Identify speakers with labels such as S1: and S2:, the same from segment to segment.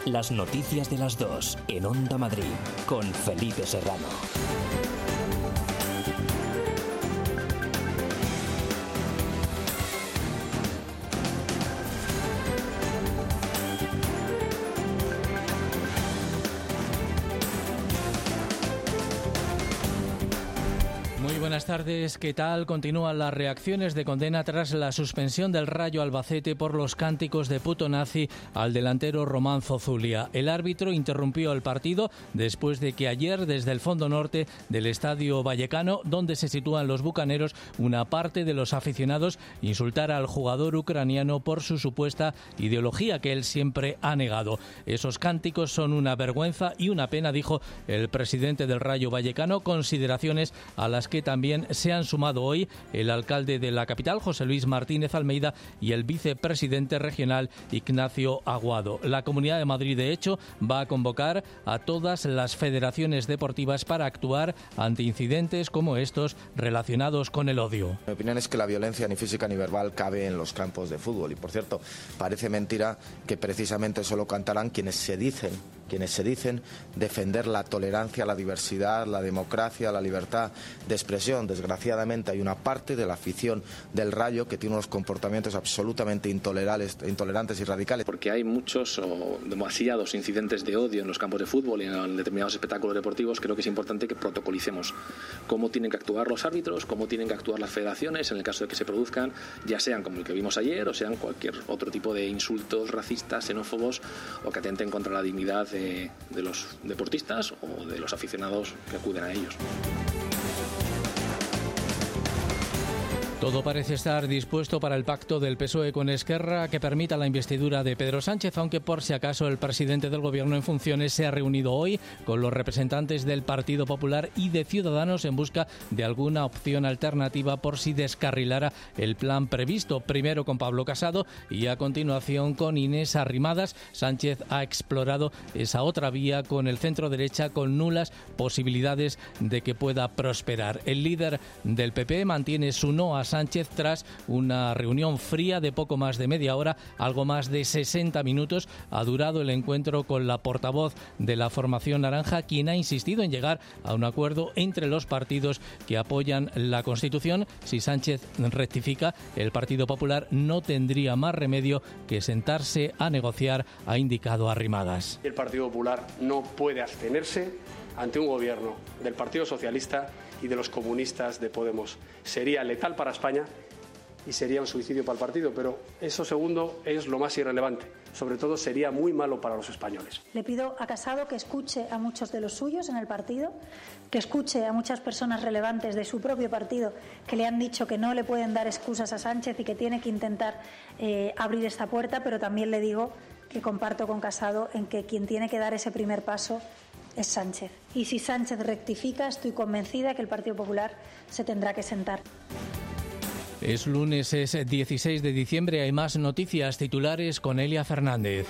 S1: Las noticias de las 2 en Onda Madrid con Felipe Serrano.
S2: Buenas tardes, ¿qué tal? Continúan las reacciones de condena tras la suspensión del Rayo Albacete por los cánticos de puto nazi al delantero Román Zozulia. El árbitro interrumpió el partido después de que ayer, desde el fondo norte del Estadio Vallecano, donde se sitúan los bucaneros, una parte de los aficionados insultara al jugador ucraniano por su supuesta ideología que él siempre ha negado. Esos cánticos son una vergüenza y una pena, dijo el presidente del Rayo Vallecano, consideraciones a las que también se han sumado hoy el alcalde de la capital, José Luis Martínez Almeida, y el vicepresidente regional, Ignacio Aguado. La Comunidad de Madrid, de hecho, va a convocar a todas las federaciones deportivas para actuar ante incidentes como estos relacionados con el odio.
S3: Mi opinión es que la violencia ni física ni verbal cabe en los campos de fútbol. Y, por cierto, parece mentira que precisamente solo cantarán quienes se dicen defender la tolerancia, la diversidad, la democracia, la libertad de expresión. Desgraciadamente hay una parte de la afición del Rayo que tiene unos comportamientos absolutamente intolerantes y radicales.
S4: Porque hay muchos o demasiados incidentes de odio en los campos de fútbol y en determinados espectáculos deportivos. Creo que es importante que protocolicemos cómo tienen que actuar los árbitros, cómo tienen que actuar las federaciones en el caso de que se produzcan, ya sean como el que vimos ayer o sean cualquier otro tipo de insultos racistas, xenófobos o que atenten contra la dignidad de los deportistas o de los aficionados que acuden a ellos.
S2: Todo parece estar dispuesto para el pacto del PSOE con Esquerra que permita la investidura de Pedro Sánchez, aunque por si acaso el presidente del Gobierno en funciones se ha reunido hoy con los representantes del Partido Popular y de Ciudadanos en busca de alguna opción alternativa por si descarrilara el plan previsto. Primero con Pablo Casado y a continuación con Inés Arrimadas. Sánchez ha explorado esa otra vía con el centro derecha con nulas posibilidades de que pueda prosperar. El líder del PP mantiene su no a Sánchez tras una reunión fría de poco más de media hora, algo más de 60 minutos ha durado el encuentro con la portavoz de la formación naranja, quien ha insistido en llegar a un acuerdo entre los partidos que apoyan la Constitución. Si Sánchez rectifica, el Partido Popular no tendría más remedio que sentarse a negociar, ha indicado Arrimadas.
S5: El Partido Popular no puede abstenerse ante un gobierno del Partido Socialista y de los comunistas de Podemos. Sería letal para España y sería un suicidio para el partido, pero eso segundo es lo más irrelevante. Sobre todo sería muy malo para los españoles.
S6: Le pido a Casado que escuche a muchos de los suyos en el partido, que escuche a muchas personas relevantes de su propio partido que le han dicho que no le pueden dar excusas a Sánchez y que tiene que intentar abrir esta puerta, pero también le digo que comparto con Casado en que quien tiene que dar ese primer paso es Sánchez. Y si Sánchez rectifica, estoy convencida que el Partido Popular se tendrá que sentar.
S2: Es lunes, es 16 de diciembre. Hay más noticias. Titulares con Elia Fernández.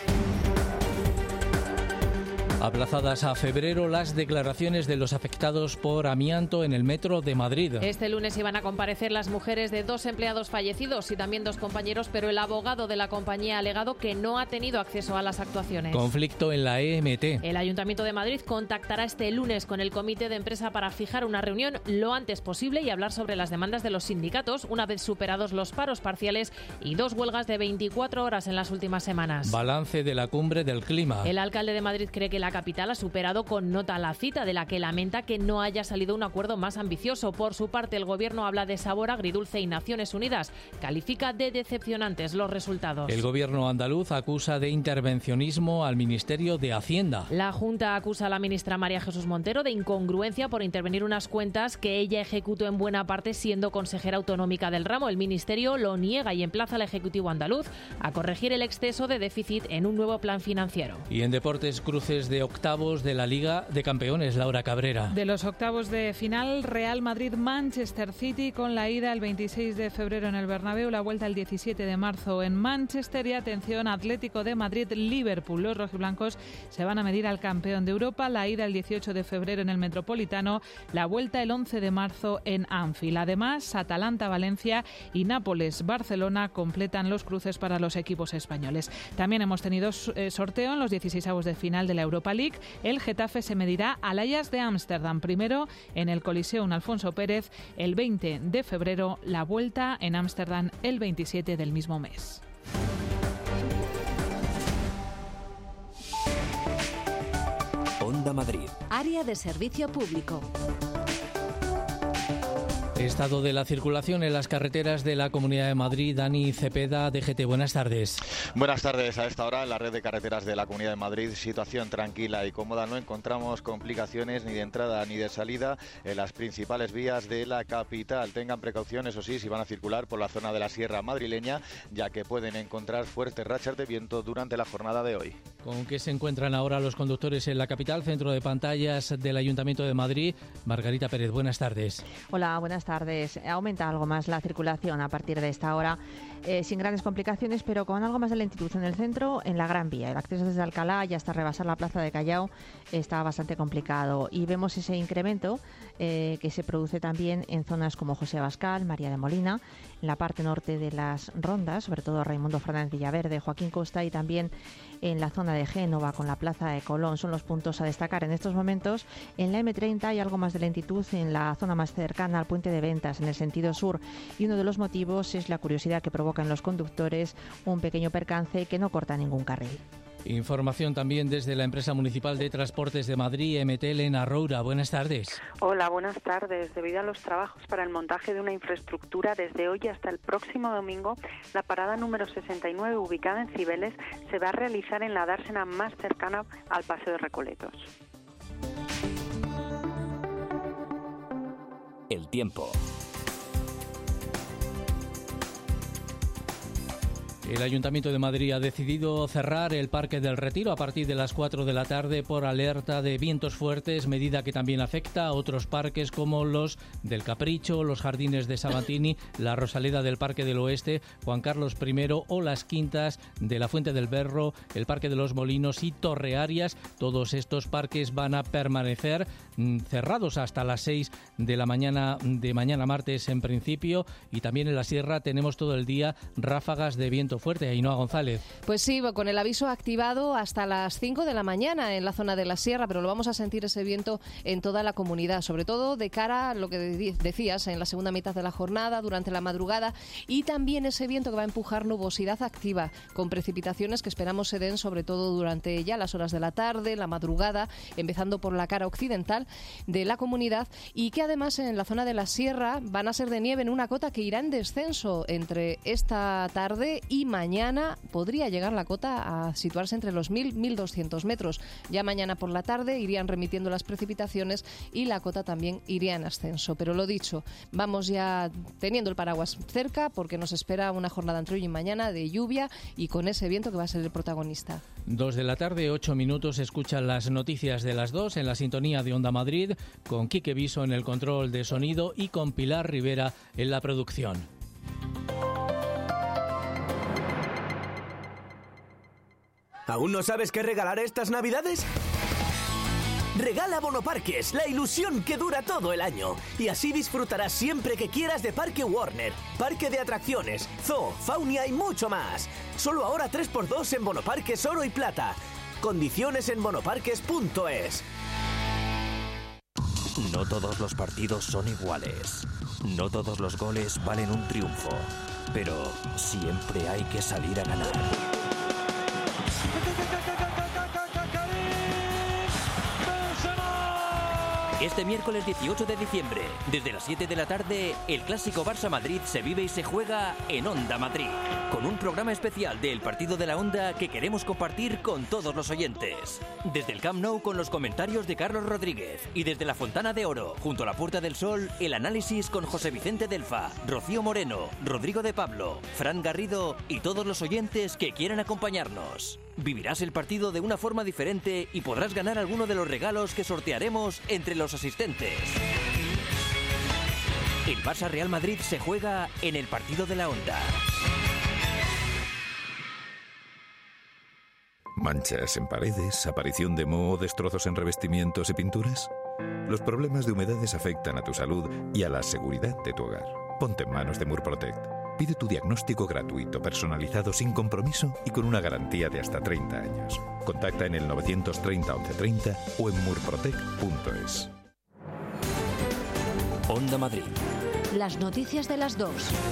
S2: Aplazadas a febrero las declaraciones de los afectados por amianto en el metro de Madrid.
S7: Este lunes iban a comparecer las mujeres de 2 empleados fallecidos y también 2 compañeros, pero el abogado de la compañía ha alegado que no ha tenido acceso a las actuaciones.
S2: Conflicto en la EMT.
S7: El Ayuntamiento de Madrid contactará este lunes con el comité de empresa para fijar una reunión lo antes posible y hablar sobre las demandas de los sindicatos una vez superados los paros parciales y 2 huelgas de 24 horas en las últimas semanas.
S2: Balance de la cumbre del clima.
S7: El alcalde de Madrid cree que la capital ha superado con nota la cita, de la que lamenta que no haya salido un acuerdo más ambicioso. Por su parte, el Gobierno habla de sabor agridulce y Naciones Unidas califica de decepcionantes los resultados.
S2: El Gobierno andaluz acusa de intervencionismo al Ministerio de Hacienda.
S7: La Junta acusa a la ministra María Jesús Montero de incongruencia por intervenir unas cuentas que ella ejecutó en buena parte siendo consejera autonómica del ramo. El Ministerio lo niega y emplaza al Ejecutivo andaluz a corregir el exceso de déficit en un nuevo plan financiero.
S2: Y en deportes, cruces de octavos de la Liga de Campeones, Laura Cabrera.
S8: De los octavos de final, Real Madrid-Manchester City, con la ida el 26 de febrero en el Bernabéu, la vuelta el 17 de marzo en Manchester y atención, Atlético de Madrid-Liverpool. Los rojiblancos se van a medir al campeón de Europa, la ida el 18 de febrero en el Metropolitano, la vuelta el 11 de marzo en Anfield. Además, Atalanta-Valencia y Nápoles-Barcelona completan los cruces para los equipos españoles. También hemos tenido sorteo en los 16avos de final de la Europa League. El Getafe se medirá al Ajax de Ámsterdam, primero en el Coliseum Alfonso Pérez el 20 de febrero, la vuelta en Ámsterdam el 27 del mismo mes.
S1: Onda Madrid.
S9: Área de servicio público.
S2: Estado de la circulación en las carreteras de la Comunidad de Madrid. Dani Cepeda, DGT, buenas tardes.
S10: Buenas tardes. A esta hora en la red de carreteras de la Comunidad de Madrid, situación tranquila y cómoda. No encontramos complicaciones ni de entrada ni de salida en las principales vías de la capital. Tengan precaución, eso sí, si van a circular por la zona de la Sierra madrileña, ya que pueden encontrar fuertes rachas de viento durante la jornada de hoy.
S2: ¿Con qué se encuentran ahora los conductores en la capital? Centro de pantallas del Ayuntamiento de Madrid. Margarita Pérez, buenas tardes.
S11: Hola, buenas tardes. Aumenta algo más la circulación a partir de esta hora, sin grandes complicaciones, pero con algo más de lentitud en el centro, en la Gran Vía. El acceso desde Alcalá y hasta rebasar la plaza de Callao está bastante complicado. Y vemos ese incremento que se produce también en zonas como José Abascal, María de Molina, en la parte norte de las Rondas, sobre todo Raimundo Fernández Villaverde, Joaquín Costa, y también en la zona de Génova con la plaza de Colón. Son los puntos a destacar en estos momentos. En la M30 hay algo más de lentitud en la zona más cercana al puente de Ventas, en el sentido sur, y uno de los motivos es la curiosidad que provoca en los conductores un pequeño percance que no corta ningún carril.
S2: Información también desde la empresa municipal de transportes de Madrid, MTL, en Arroura. Buenas tardes.
S12: Hola, buenas tardes. Debido a los trabajos para el montaje de una infraestructura, desde hoy hasta el próximo domingo, la parada número 69, ubicada en Cibeles, se va a realizar en la dársena más cercana al Paseo de Recoletos.
S1: El tiempo.
S2: El Ayuntamiento de Madrid ha decidido cerrar el Parque del Retiro a partir de las 4 de la tarde por alerta de vientos fuertes, medida que también afecta a otros parques como los del Capricho, los Jardines de Sabatini, la Rosaleda del Parque del Oeste, Juan Carlos I o las Quintas de la Fuente del Berro, el Parque de los Molinos y Torre Arias. Todos estos parques van a permanecer cerrados hasta las 6 de la mañana de mañana martes en principio, y también en la Sierra tenemos todo el día ráfagas de viento fuerte. Ainhoa González.
S13: Pues sí, con el aviso activado hasta las 5 de la mañana en la zona de la Sierra, pero lo vamos a sentir ese viento en toda la comunidad, sobre todo de cara a lo que decías en la segunda mitad de la jornada, durante la madrugada, y también ese viento que va a empujar nubosidad activa con precipitaciones que esperamos se den sobre todo durante ya las horas de la tarde, la madrugada, empezando por la cara occidental de la comunidad, y que además en la zona de la Sierra van a ser de nieve en una cota que irá en descenso entre esta tarde y mañana. Podría llegar la cota a situarse entre los 1.000-1.200 metros. Ya mañana por la tarde irían remitiendo las precipitaciones y la cota también iría en ascenso. Pero lo dicho, vamos ya teniendo el paraguas cerca porque nos espera una jornada entre hoy y mañana de lluvia y con ese viento que va a ser el protagonista.
S2: 2 de la tarde, 8 minutos. Escuchan las noticias de las 2 en la sintonía de Onda Madrid, con Quique Viso en el control de sonido y con Pilar Rivera en la producción.
S14: ¿Aún no sabes qué regalar estas Navidades? Regala Bonoparques, la ilusión que dura todo el año. Y así disfrutarás siempre que quieras de Parque Warner, parque de atracciones, zoo, faunia y mucho más. Solo ahora 3x2 en Bonoparques Oro y Plata. Condiciones en bonoparques.es.
S1: No todos los partidos son iguales. No todos los goles valen un triunfo. Pero siempre hay que salir a ganar. Este miércoles 18 de diciembre, desde las 7 de la tarde, el clásico Barça-Madrid se vive y se juega en Onda Madrid, con un programa especial del Partido de la Onda que queremos compartir con todos los oyentes. Desde el Camp Nou con los comentarios de Carlos Rodríguez y desde la Fontana de Oro, junto a la Puerta del Sol, el análisis con José Vicente Delfa, Rocío Moreno, Rodrigo de Pablo, Fran Garrido y todos los oyentes que quieran acompañarnos. Vivirás el partido de una forma diferente y podrás ganar alguno de los regalos que sortearemos entre los asistentes. El Barça Real Madrid se juega en el partido de la Onda.
S15: ¿Manchas en paredes, aparición de moho, destrozos en revestimientos y pinturas? Los problemas de humedades afectan a tu salud y a la seguridad de tu hogar. Ponte en manos de Murprotect. Pide tu diagnóstico gratuito, personalizado, sin compromiso y con una garantía de hasta 30 años. Contacta en el 930 1130 o en murprotect.es.
S1: Onda Madrid.
S9: Las noticias de las 2.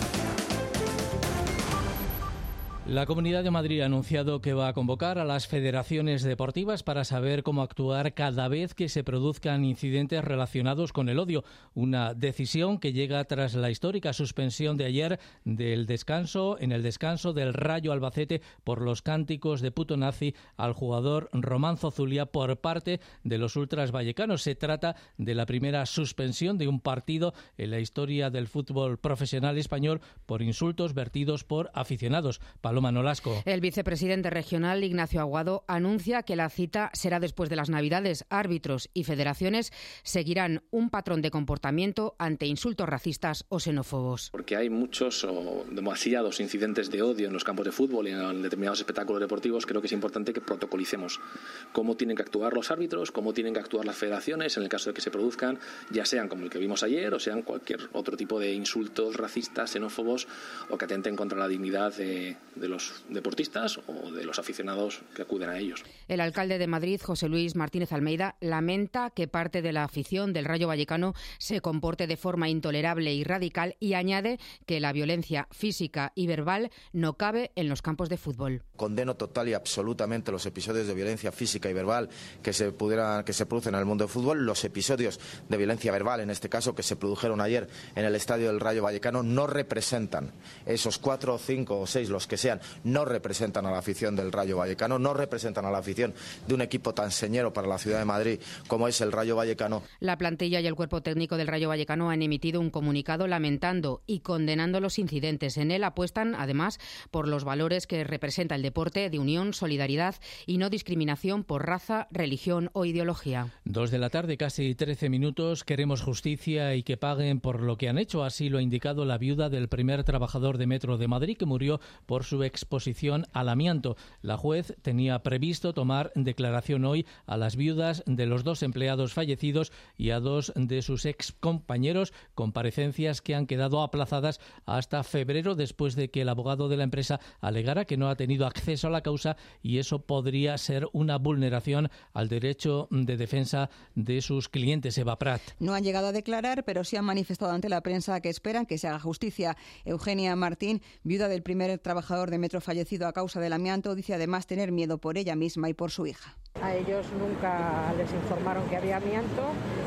S2: La Comunidad de Madrid ha anunciado que va a convocar a las federaciones deportivas para saber cómo actuar cada vez que se produzcan incidentes relacionados con el odio. Una decisión que llega tras la histórica suspensión de ayer en el descanso del Rayo Albacete por los cánticos de puto nazi al jugador Román Zozulia por parte de los ultras vallecanos. Se trata de la primera suspensión de un partido en la historia del fútbol profesional español por insultos vertidos por aficionados. Paloma Nolasco.
S16: El vicepresidente regional, Ignacio Aguado, anuncia que la cita será después de las Navidades. Árbitros y federaciones seguirán un patrón de comportamiento ante insultos racistas o xenófobos.
S4: Porque hay muchos o demasiados incidentes de odio en los campos de fútbol y en determinados espectáculos deportivos. Creo que es importante que protocolicemos cómo tienen que actuar los árbitros, cómo tienen que actuar las federaciones en el caso de que se produzcan, ya sean como el que vimos ayer o sean cualquier otro tipo de insultos racistas, xenófobos o que atenten contra la dignidad de los deportistas o de los aficionados que acuden a ellos.
S16: El alcalde de Madrid, José Luis Martínez Almeida, lamenta que parte de la afición del Rayo Vallecano se comporte de forma intolerable y radical y añade que la violencia física y verbal no cabe en los campos de fútbol.
S3: Condeno total y absolutamente los episodios de violencia física y verbal que se producen en el mundo del fútbol. Los episodios de violencia verbal, en este caso, que se produjeron ayer en el estadio del Rayo Vallecano, no representan, esos 4 o 5 o 6, los que sean, no representan a la afición del Rayo Vallecano, no representan a la afición de un equipo tan señero para la ciudad de Madrid como es el Rayo Vallecano.
S16: La plantilla y el cuerpo técnico del Rayo Vallecano han emitido un comunicado lamentando y condenando los incidentes. En él apuestan, además, por los valores que representa el deporte de unión, solidaridad y no discriminación por raza, religión o ideología.
S2: 2 de la tarde, casi 13 minutos. Queremos justicia y que paguen por lo que han hecho. Así lo ha indicado la viuda del primer trabajador de Metro de Madrid que murió por su exposición al amianto. La juez tenía previsto tomar declaración hoy a las viudas de los 2 empleados fallecidos y a 2 de sus excompañeros, comparecencias que han quedado aplazadas hasta febrero después de que el abogado de la empresa alegara que no ha tenido acceso a la causa y eso podría ser una vulneración al derecho de defensa de sus clientes. Eva Prat.
S17: No han llegado a declarar, pero sí han manifestado ante la prensa que esperan que se haga justicia. Eugenia Martín, viuda del primer trabajador de Metro fallecido a causa del amianto, dice además tener miedo por ella misma y por su hija.
S18: A ellos nunca les informaron que había amianto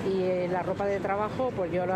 S18: y la ropa de trabajo pues yo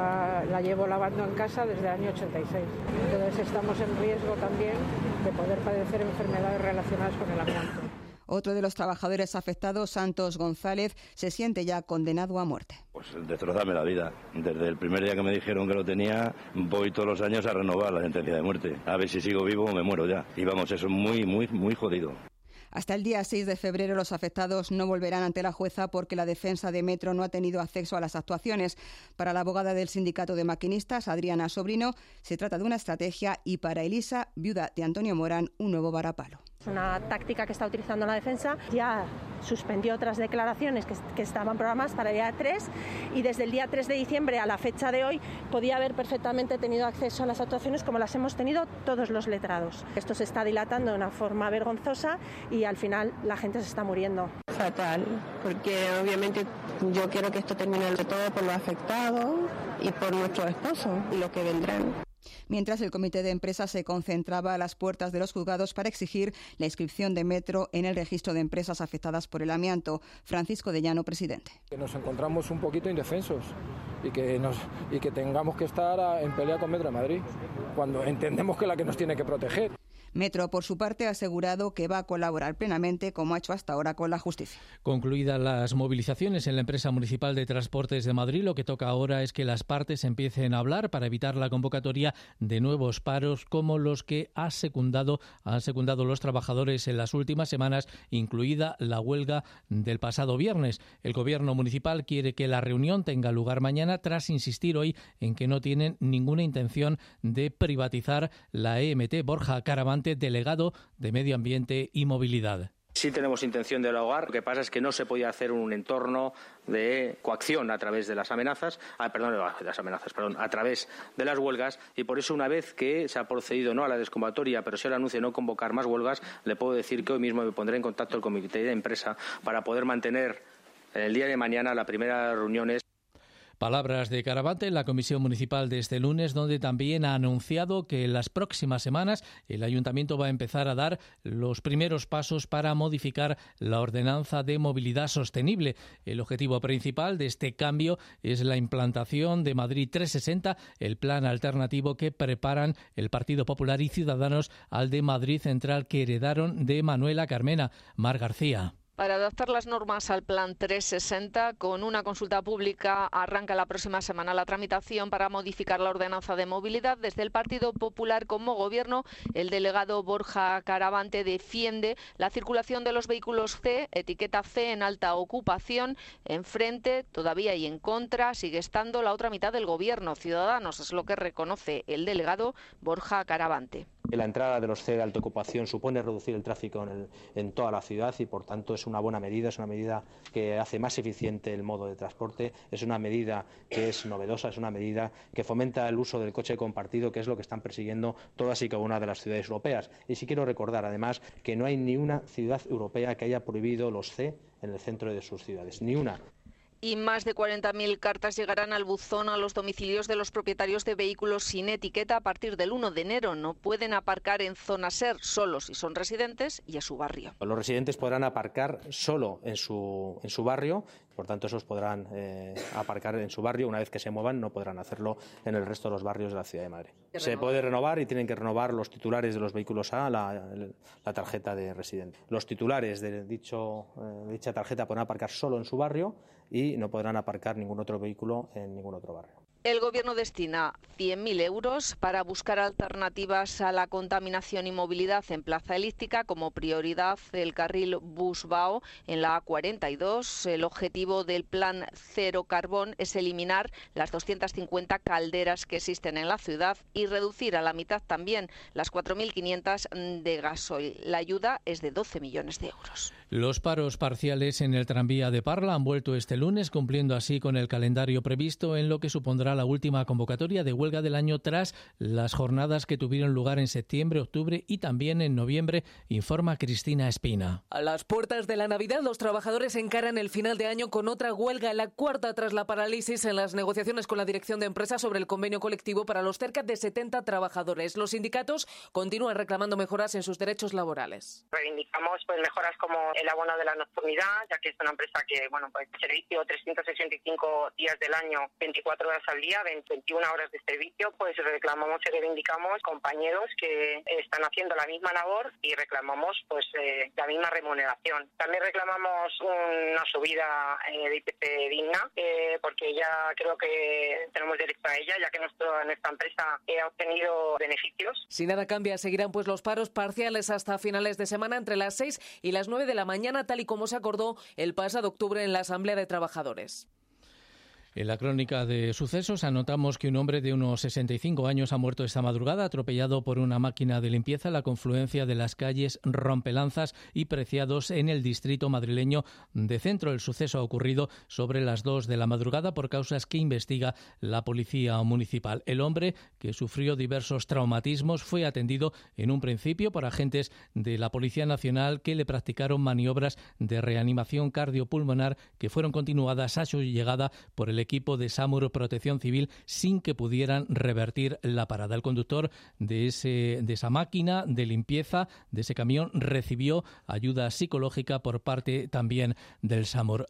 S18: la llevo lavando en casa desde el año 86. Entonces estamos en riesgo también de poder padecer enfermedades relacionadas con el amianto.
S17: Otro de los trabajadores afectados, Santos González, se siente ya condenado a muerte.
S19: Pues destrozarme la vida. Desde el primer día que me dijeron que lo tenía, voy todos los años a renovar la sentencia de muerte. A ver si sigo vivo o me muero ya. Y vamos, eso es muy jodido.
S17: Hasta el día 6 de febrero los afectados no volverán ante la jueza porque la defensa de Metro no ha tenido acceso a las actuaciones. Para la abogada del sindicato de maquinistas, Adriana Sobrino, se trata de una estrategia y para Elisa, viuda de Antonio Morán, un nuevo varapalo.
S20: Es una táctica que está utilizando la defensa. Ya suspendió otras declaraciones que estaban programadas para el día 3 y desde el día 3 de diciembre a la fecha de hoy podía haber perfectamente tenido acceso a las actuaciones como las hemos tenido todos los letrados. Esto se está dilatando de una forma vergonzosa y al final la gente se está muriendo.
S21: Fatal, porque obviamente yo quiero que esto termine de todo por los afectados y por nuestros esposos y los que vendrán.
S17: Mientras el comité de empresa se concentraba a las puertas de los juzgados para exigir la inscripción de Metro en el registro de empresas afectadas por el amianto. Francisco de Llano, presidente.
S22: Nos encontramos un poquito indefensos y que tengamos que estar en pelea con Metro de Madrid, cuando entendemos que es la que nos tiene que proteger.
S17: Metro, por su parte, ha asegurado que va a colaborar plenamente, como ha hecho hasta ahora, con la justicia.
S2: Concluidas las movilizaciones en la empresa municipal de transportes de Madrid, lo que toca ahora es que las partes empiecen a hablar para evitar la convocatoria de nuevos paros como los que han secundado los trabajadores en las últimas semanas, incluida la huelga del pasado viernes. El gobierno municipal quiere que la reunión tenga lugar mañana, tras insistir hoy en que no tienen ninguna intención de privatizar la EMT. Borja Caravante, delegado de Medio Ambiente y Movilidad.
S5: Sí tenemos intención de dialogar, lo que pasa es que no se podía hacer un entorno de coacción a través de las amenazas, a través de las huelgas, y por eso, una vez que se ha procedido no a la desconvocatoria, pero sí al anuncio de no convocar más huelgas, le puedo decir que hoy mismo me pondré en contacto con el comité de empresa para poder mantener en el día de mañana la primera reunión.
S2: Palabras de Caravante en la comisión municipal de este lunes, donde también ha anunciado que en las próximas semanas el ayuntamiento va a empezar a dar los primeros pasos para modificar la ordenanza de movilidad sostenible. El objetivo principal de este cambio es la implantación de Madrid 360, el plan alternativo que preparan el Partido Popular y Ciudadanos al de Madrid Central, que heredaron de Manuela Carmena. Mar García.
S6: Para adaptar las normas al Plan 360, con una consulta pública, arranca la próxima semana la tramitación para modificar la ordenanza de movilidad. Desde el Partido Popular como Gobierno, el delegado Borja Caravante defiende la circulación de los vehículos C, etiqueta C en alta ocupación. Enfrente, todavía y en contra, sigue estando la otra mitad del Gobierno, Ciudadanos, es lo que reconoce el delegado Borja Caravante.
S23: La entrada de los C de alta ocupación supone reducir el tráfico en toda la ciudad y, por tanto, es una buena medida, es una medida que hace más eficiente el modo de transporte, es una medida que es novedosa, es una medida que fomenta el uso del coche compartido, que es lo que están persiguiendo todas y cada una de las ciudades europeas. Y sí quiero recordar, además, que no hay ni una ciudad europea que haya prohibido los C en el centro de sus ciudades, ni una.
S6: Y más de 40.000 cartas llegarán al buzón a los domicilios de los propietarios de vehículos sin etiqueta a partir del 1 de enero. No pueden aparcar en zona SER solo si son residentes y a su barrio.
S23: Los residentes podrán aparcar solo en su barrio, por tanto esos podrán aparcar en su barrio. Una vez que se muevan no podrán hacerlo en el resto de los barrios de la Ciudad de Madrid. Se puede renovar y tienen que renovar los titulares de los vehículos A la tarjeta de residente. Los titulares de dicha tarjeta podrán aparcar solo en su barrio y no podrán aparcar ningún otro vehículo en ningún otro barrio.
S6: El Gobierno destina 100.000 euros para buscar alternativas a la contaminación y movilidad en Plaza Elíptica, como prioridad el carril Busbao en la A42. El objetivo del plan Cero Carbón es eliminar las 250 calderas que existen en la ciudad y reducir a la mitad también las 4.500 de gasoil. La ayuda es de 12 millones de euros.
S2: Los paros parciales en el tranvía de Parla han vuelto este lunes, cumpliendo así con el calendario previsto, en lo que supondrá la última convocatoria de huelga del año tras las jornadas que tuvieron lugar en septiembre, octubre y también en noviembre, informa Cristina Espina.
S24: A las puertas de la Navidad, los trabajadores encaran el final de año con otra huelga, la cuarta tras la parálisis en las negociaciones con la dirección de empresa sobre el convenio colectivo para los cerca de 70 trabajadores. Los sindicatos continúan reclamando mejoras en sus derechos laborales.
S25: Reivindicamos mejoras como el abono de la nocturnidad, ya que es una empresa que servicio 365 días del año, 24 horas al día, 21 horas de servicio. Pues reclamamos y reivindicamos compañeros que están haciendo la misma labor y reclamamos la misma remuneración. También reclamamos una subida de IPC digna, porque ya creo que tenemos derecho a ella, ya que nuestra empresa ha obtenido beneficios.
S24: Si nada cambia, seguirán los paros parciales hasta finales de semana entre las 6 y las 9 de la mañana, tal y como se acordó el pasado octubre en la Asamblea de Trabajadores.
S2: En la crónica de sucesos anotamos que un hombre de unos 65 años ha muerto esta madrugada atropellado por una máquina de limpieza en la confluencia de las calles Rompelanzas y Preciados en el distrito madrileño de Centro. El suceso ha ocurrido sobre las 2 de la madrugada por causas que investiga la policía municipal. El hombre, que sufrió diversos traumatismos, fue atendido en un principio por agentes de la Policía Nacional que le practicaron maniobras de reanimación cardiopulmonar que fueron continuadas a su llegada por el equipo de SAMUR Protección Civil sin que pudieran revertir la parada. El conductor de esa máquina de limpieza, de ese camión, recibió ayuda psicológica por parte también del SAMUR.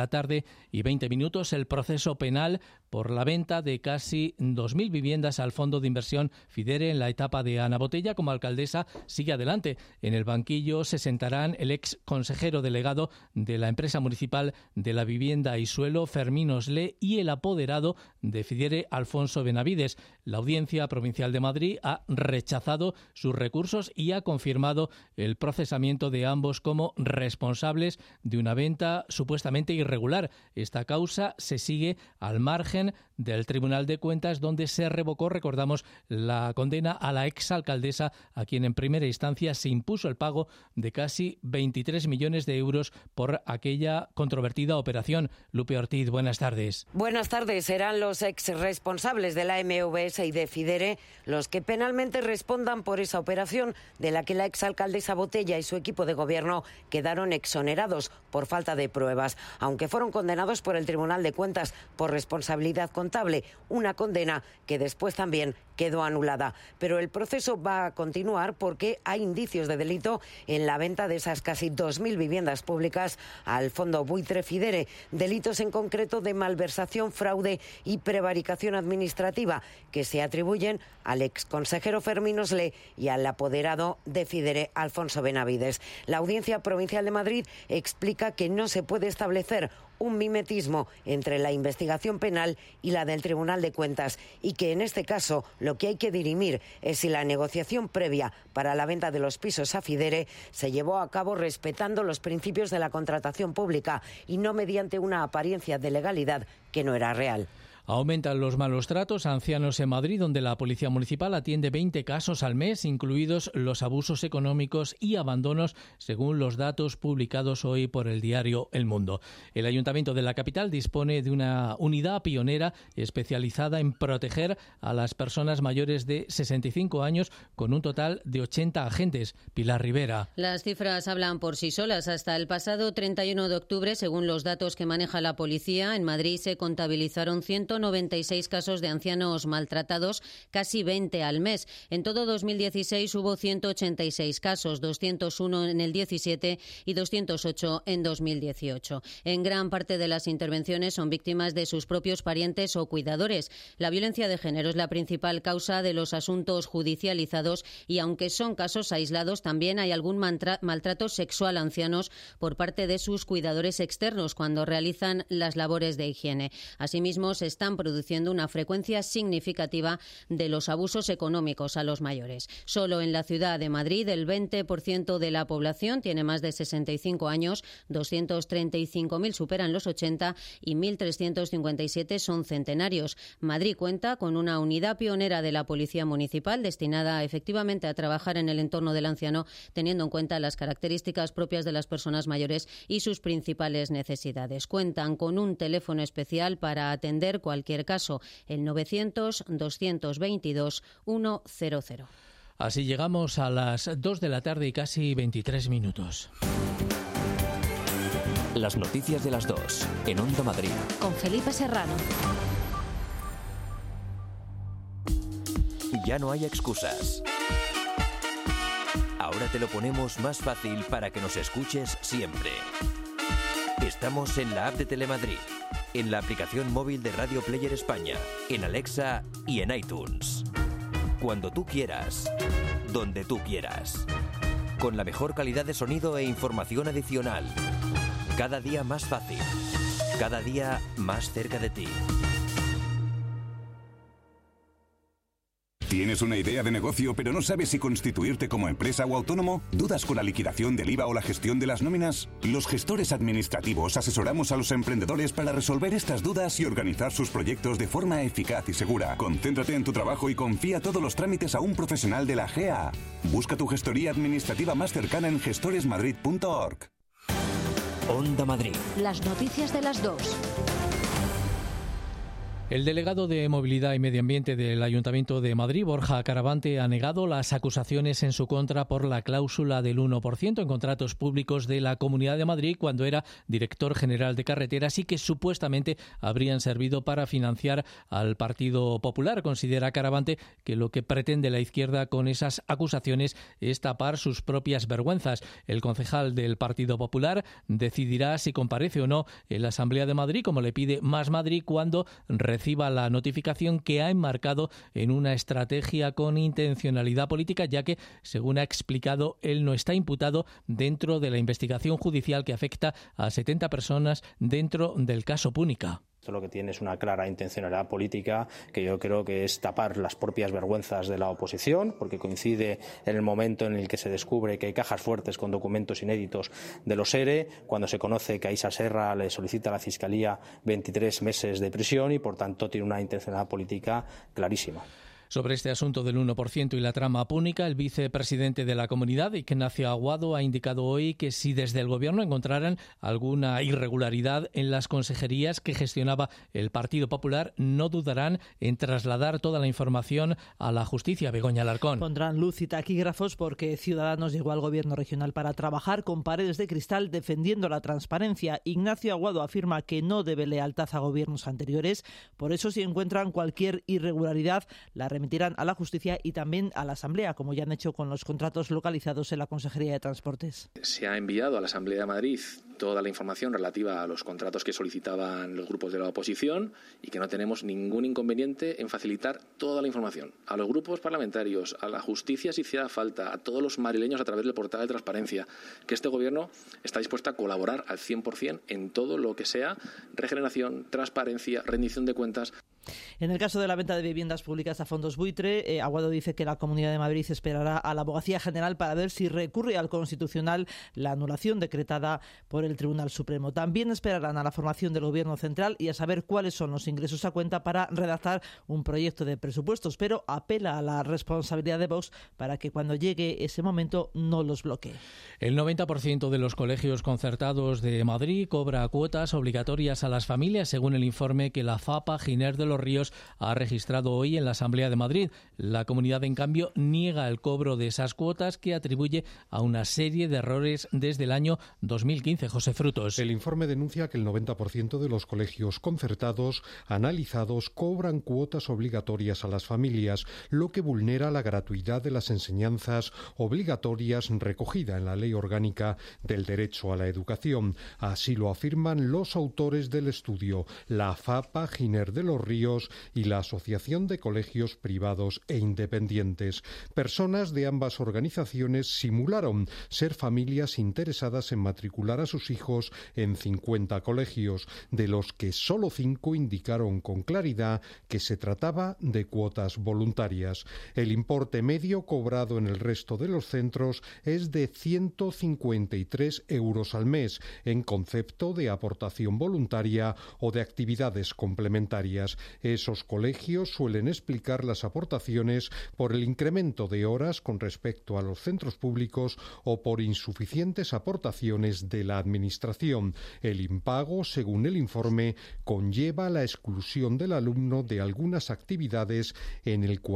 S2: 2:20 p.m, el proceso penal por la venta de casi 2.000 viviendas al Fondo de Inversión Fidere en la etapa de Ana Botella como alcaldesa sigue adelante. En el banquillo se sentarán el ex consejero delegado de la empresa municipal de la vivienda y suelo, Fermín Oslé, y el apoderado de Fidere, Alfonso Benavides. La Audiencia Provincial de Madrid ha rechazado sus recursos y ha confirmado el procesamiento de ambos como responsables de una venta supuestamente irregular. Esta causa se sigue al margen del Tribunal de Cuentas, donde se revocó, recordamos, la condena a la exalcaldesa, a quien en primera instancia se impuso el pago de casi 23 millones de euros por aquella controvertida operación. Lupe Ortiz, buenas tardes.
S7: Buenas tardes. Serán los exresponsables de la MVS y de Fidere los que penalmente respondan por esa operación, de la que la exalcaldesa Botella y su equipo de gobierno quedaron exonerados por falta de pruebas, aunque fueron condenados por el Tribunal de Cuentas por responsabilidad contable, una condena que después también quedó anulada. Pero el proceso va a continuar porque hay indicios de delito en la venta de esas casi 2.000 viviendas públicas al Fondo Buitre Fidere, delitos en concreto de malversación, fraude y prevaricación administrativa que se atribuyen al exconsejero Fermín Oslé y al apoderado de Fidere, Alfonso Benavides. La Audiencia Provincial de Madrid explica que no se puede establecer un mimetismo entre la investigación penal y la del Tribunal de Cuentas, y que en este caso lo que hay que dirimir es si la negociación previa para la venta de los pisos a Fidere se llevó a cabo respetando los principios de la contratación pública y no mediante una apariencia de legalidad que no era real.
S2: Aumentan los malos tratos a ancianos en Madrid, donde la Policía Municipal atiende 20 casos al mes, incluidos los abusos económicos y abandonos, según los datos publicados hoy por el diario El Mundo. El Ayuntamiento de la capital dispone de una unidad pionera especializada en proteger a las personas mayores de 65 años, con un total de 80 agentes. Pilar Rivera.
S8: Las cifras hablan por sí solas. Hasta el pasado 31 de octubre, según los datos que maneja la policía, en Madrid se contabilizaron 196 casos de ancianos maltratados, casi 20 al mes. En todo 2016 hubo 186 casos, 201 en el 17 y 208 en 2018. En gran parte de las intervenciones son víctimas de sus propios parientes o cuidadores. La violencia de género es la principal causa de los asuntos judicializados y, aunque son casos aislados, también hay algún maltrato sexual a ancianos por parte de sus cuidadores externos cuando realizan las labores de higiene. Asimismo, se están produciendo una frecuencia significativa de los abusos económicos a los mayores. Solo en la ciudad de Madrid el 20% de la población tiene más de 65 años, 235.000 superan los 80 y 1.357 son centenarios. Madrid cuenta con una unidad pionera de la Policía Municipal destinada efectivamente a trabajar en el entorno del anciano, teniendo en cuenta las características propias de las personas mayores y sus principales necesidades. Cuentan con un teléfono especial para atender cualquier caso, el 900-222-100.
S2: Así llegamos a las 2 de la tarde y casi 23 minutos.
S1: Las noticias de las 2 en Onda Madrid.
S9: Con Felipe Serrano.
S1: Ya no hay excusas. Ahora te lo ponemos más fácil para que nos escuches siempre. Estamos en la app de Telemadrid, en la aplicación móvil de Radio Player España, en Alexa y en iTunes. Cuando tú quieras, donde tú quieras. Con la mejor calidad de sonido e información adicional. Cada día más fácil. Cada día más cerca de ti.
S10: ¿Tienes una idea de negocio pero no sabes si constituirte como empresa o autónomo? ¿Dudas con la liquidación del IVA o la gestión de las nóminas? Los gestores administrativos asesoramos a los emprendedores para resolver estas dudas y organizar sus proyectos de forma eficaz y segura. Concéntrate en tu trabajo y confía todos los trámites a un profesional de la GA. Busca tu gestoría administrativa más cercana en gestoresmadrid.org.
S1: Onda Madrid.
S9: Las noticias de las 2.
S2: El delegado de Movilidad y Medio Ambiente del Ayuntamiento de Madrid, Borja Caravante, ha negado las acusaciones en su contra por la cláusula del 1% en contratos públicos de la Comunidad de Madrid cuando era director general de carreteras y que supuestamente habrían servido para financiar al Partido Popular. Considera Caravante que lo que pretende la izquierda con esas acusaciones es tapar sus propias vergüenzas. El concejal del Partido Popular decidirá si comparece o no en la Asamblea de Madrid, como le pide Más Madrid, cuando reciba la notificación que ha enmarcado en una estrategia con intencionalidad política, ya que, según ha explicado, él no está imputado dentro de la investigación judicial que afecta a 70 personas dentro del caso Púnica.
S23: Esto lo que tiene es una clara intencionalidad política que yo creo que es tapar las propias vergüenzas de la oposición, porque coincide en el momento en el que se descubre que hay cajas fuertes con documentos inéditos de los ERE, cuando se conoce que a Isa Serra le solicita a la Fiscalía 23 meses de prisión y, por tanto, tiene una intencionalidad política clarísima.
S2: Sobre este asunto del 1% y la trama Púnica, el vicepresidente de la comunidad, Ignacio Aguado, ha indicado hoy que si desde el Gobierno encontraran alguna irregularidad en las consejerías que gestionaba el Partido Popular, no dudarán en trasladar toda la información a la justicia. Begoña Alarcón.
S11: Pondrán luz y taquígrafos porque Ciudadanos llegó al Gobierno regional para trabajar con paredes de cristal defendiendo la transparencia. Ignacio Aguado afirma que no debe lealtad a gobiernos anteriores. Por eso, si encuentran cualquier irregularidad, la remitirán a la justicia y también a la Asamblea, como ya han hecho con los contratos localizados en la Consejería de Transportes.
S4: Se ha enviado a la Asamblea de Madrid toda la información relativa a los contratos que solicitaban los grupos de la oposición y que no tenemos ningún inconveniente en facilitar toda la información a los grupos parlamentarios, a la justicia si hiciera falta, a todos los madrileños a través del portal de transparencia, que este Gobierno está dispuesto a colaborar al 100% en todo lo que sea regeneración, transparencia, rendición de cuentas.
S11: En el caso de la venta de viviendas públicas a fondos buitre, Aguado dice que la Comunidad de Madrid esperará a la Abogacía General para ver si recurre al Constitucional la anulación decretada por el Tribunal Supremo. También esperarán a la formación del Gobierno central y a saber cuáles son los ingresos a cuenta para redactar un proyecto de presupuestos, pero apela a la responsabilidad de Vox para que cuando llegue ese momento no los bloquee.
S2: El 90% de los colegios concertados de Madrid cobra cuotas obligatorias a las familias, según el informe que la FAPA Giner de los Ríos ha registrado hoy en la Asamblea de Madrid. La comunidad, en cambio, niega el cobro de esas cuotas, que atribuye a una serie de errores desde el año 2015. José Frutos.
S12: El informe denuncia que el 90% de los colegios concertados analizados cobran cuotas obligatorias a las familias, lo que vulnera la gratuidad de las enseñanzas obligatorias recogida en la Ley Orgánica del Derecho a la Educación. Así lo afirman los autores del estudio, la FAPA Giner de los Ríos y la Asociación de Colegios Privados e Independientes. Personas de ambas organizaciones simularon ser familias interesadas en matricular a sus hijos en 50 colegios, de los que solo 5 indicaron con claridad que se trataba de cuotas voluntarias. El importe medio cobrado en el resto de los centros es de 153 euros al mes, en concepto de aportación voluntaria o de actividades complementarias. Esos colegios suelen explicar las aportaciones por el incremento de horas con respecto a los centros públicos o por insuficientes aportaciones de la Administración. El impago, según el informe, conlleva la exclusión del alumno de algunas actividades en el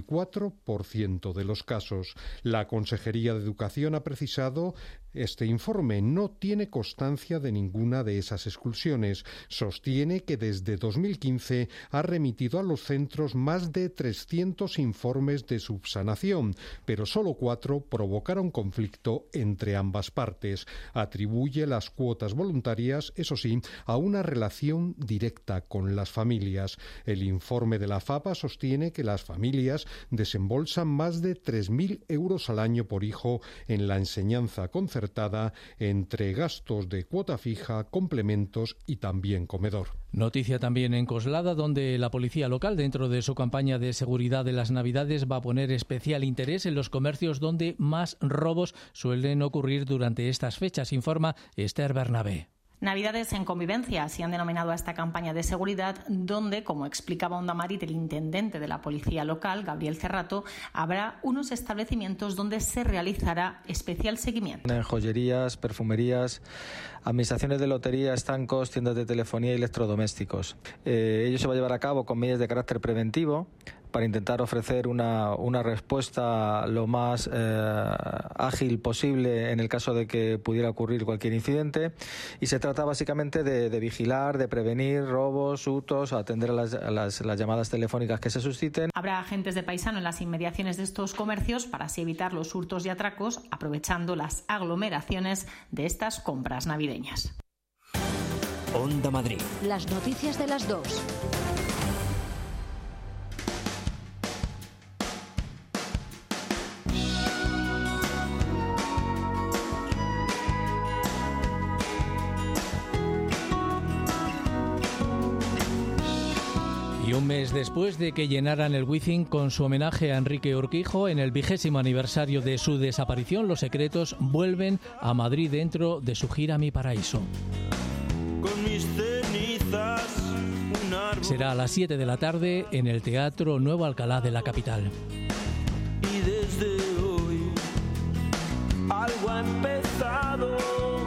S12: 44% de los casos. La Consejería de Educación ha precisado: este informe no tiene constancia de ninguna de esas exclusiones. Sostiene que desde 2015 ha remitido a los centros más de 300 informes de subsanación, pero solo 4 provocaron conflicto entre ambas partes. Atribuye las cuotas voluntarias, eso sí, a una relación directa con las familias. El informe de la FAPA sostiene que las familias desembolsan más de 3.000 euros al año por hijo en la enseñanza concertada, entre gastos de cuota fija, complementos y también comedor.
S2: Noticia también en Coslada, donde la policía local, dentro de su campaña de seguridad de las Navidades, va a poner especial interés en los comercios donde más robos suelen ocurrir durante estas fechas, informa Esther Bernabé.
S3: Navidades en convivencia, así han denominado a esta campaña de seguridad, donde, como explicaba Onda Madrid el intendente de la policía local, Gabriel Cerrato, habrá unos establecimientos donde se realizará especial seguimiento.
S13: En joyerías, perfumerías, administraciones de lotería, estancos, tiendas de telefonía y electrodomésticos. Ello se va a llevar a cabo con medidas de carácter preventivo para intentar ofrecer una respuesta lo más ágil posible en el caso de que pudiera ocurrir cualquier incidente, y se trata básicamente de vigilar, de prevenir robos, hurtos, atender a las llamadas telefónicas que se susciten.
S3: Habrá agentes de paisano en las inmediaciones de estos comercios para así evitar los hurtos y atracos, aprovechando las aglomeraciones de estas compras navideñas.
S1: Onda Madrid.
S9: Las noticias de las 2.
S2: Un mes después de que llenaran el Wizzing con su homenaje a Enrique Urquijo, en el 20º aniversario de su desaparición, Los Secretos vuelven a Madrid dentro de su gira Mi Paraíso.
S14: Con mis cenizas,
S2: será a las 7 de la tarde en el Teatro Nuevo Alcalá de la capital.
S14: Y desde hoy algo ha empezado.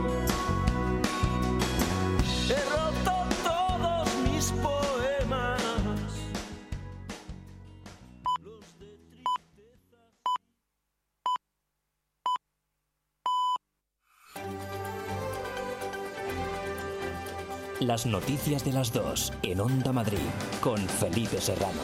S14: He roto todos mis poemas.
S1: Las noticias de las 2 en Onda Madrid con Felipe Serrano.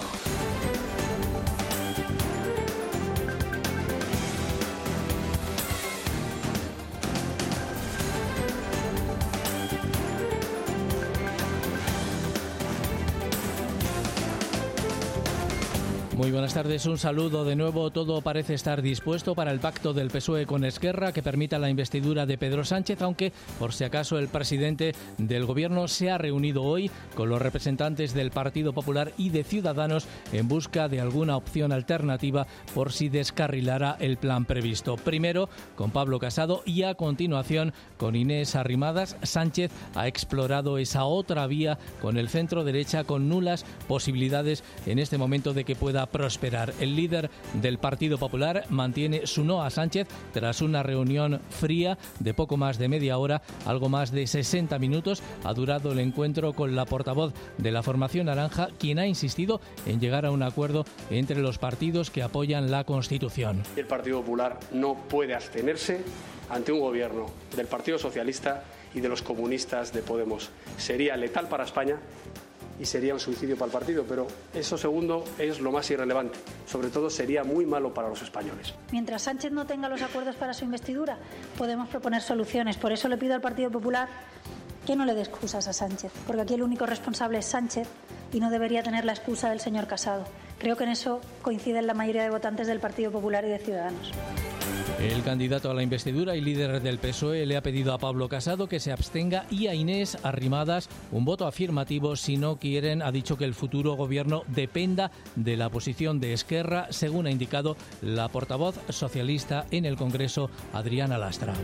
S2: Muy buenas tardes, un saludo de nuevo. Todo parece estar dispuesto para el pacto del PSOE con Esquerra que permita la investidura de Pedro Sánchez, aunque por si acaso el presidente del Gobierno se ha reunido hoy con los representantes del Partido Popular y de Ciudadanos en busca de alguna opción alternativa por si descarrilara el plan previsto. Primero con Pablo Casado y a continuación con Inés Arrimadas. Sánchez ha explorado esa otra vía con el centro derecha, con nulas posibilidades en este momento de que pueda prosperar. El líder del Partido Popular mantiene su no a Sánchez tras una reunión fría de poco más de media hora, algo más de 60 minutos. Ha durado el encuentro con la portavoz de la formación naranja, quien ha insistido en llegar a un acuerdo entre los partidos que apoyan la Constitución.
S15: El Partido Popular no puede abstenerse ante un gobierno del Partido Socialista y de los comunistas de Podemos. Sería letal para España y sería un suicidio para el partido, pero eso segundo es lo más irrelevante. Sobre todo sería muy malo para los españoles.
S16: Mientras Sánchez no tenga los acuerdos para su investidura, podemos proponer soluciones. Por eso le pido al Partido Popular que no le dé excusas a Sánchez, porque aquí el único responsable es Sánchez y no debería tener la excusa del señor Casado. Creo que en eso coinciden la mayoría de votantes del Partido Popular y de Ciudadanos.
S2: El candidato a la investidura y líder del PSOE le ha pedido a Pablo Casado que se abstenga y a Inés Arrimadas un voto afirmativo si no quieren, ha dicho, que el futuro gobierno dependa de la posición de Esquerra, según ha indicado la portavoz socialista en el Congreso, Adriana Lastra.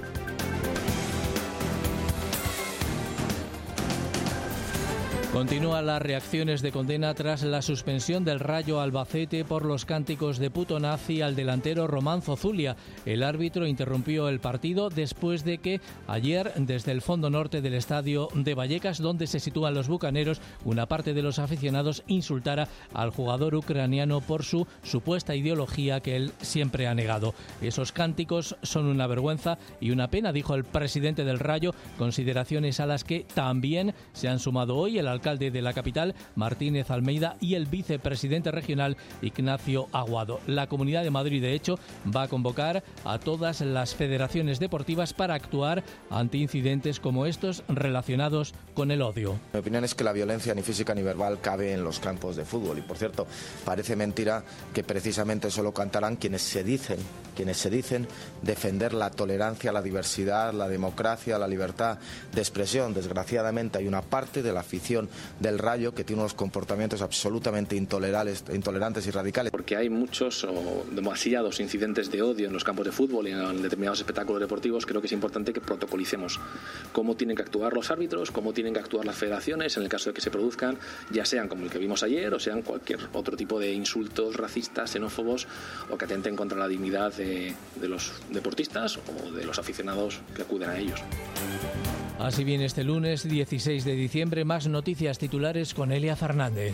S2: Continúan las reacciones de condena tras la suspensión del Rayo Albacete por los cánticos de puto nazi al delantero Román Zozulia. El árbitro interrumpió el partido después de que ayer, desde el fondo norte del estadio de Vallecas, donde se sitúan los bucaneros, una parte de los aficionados insultara al jugador ucraniano por su supuesta ideología que él siempre ha negado. Esos cánticos son una vergüenza y una pena, dijo el presidente del Rayo, consideraciones a las que también se han sumado hoy el alcalde de la capital, Martínez Almeida, y el vicepresidente regional, Ignacio Aguado. La Comunidad de Madrid, de hecho, va a convocar a todas las federaciones deportivas para actuar ante incidentes como estos relacionados con el odio.
S26: Mi opinión es que la violencia ni física ni verbal cabe en los campos de fútbol. Y, por cierto, parece mentira que precisamente solo cantarán quienes se dicen defender la tolerancia, la diversidad, la democracia, la libertad de expresión. Desgraciadamente hay una parte de la afición del Rayo, que tiene unos comportamientos absolutamente intolerantes y radicales.
S4: Porque hay muchos o demasiados incidentes de odio en los campos de fútbol y en determinados espectáculos deportivos. Creo que es importante que protocolicemos cómo tienen que actuar los árbitros, cómo tienen que actuar las federaciones en el caso de que se produzcan, ya sean como el que vimos ayer o sean cualquier otro tipo de insultos racistas, xenófobos o que atenten contra la dignidad de los deportistas o de los aficionados que acuden a ellos.
S2: Así viene este lunes 16 de diciembre, más noticias titulares con Elia Fernández.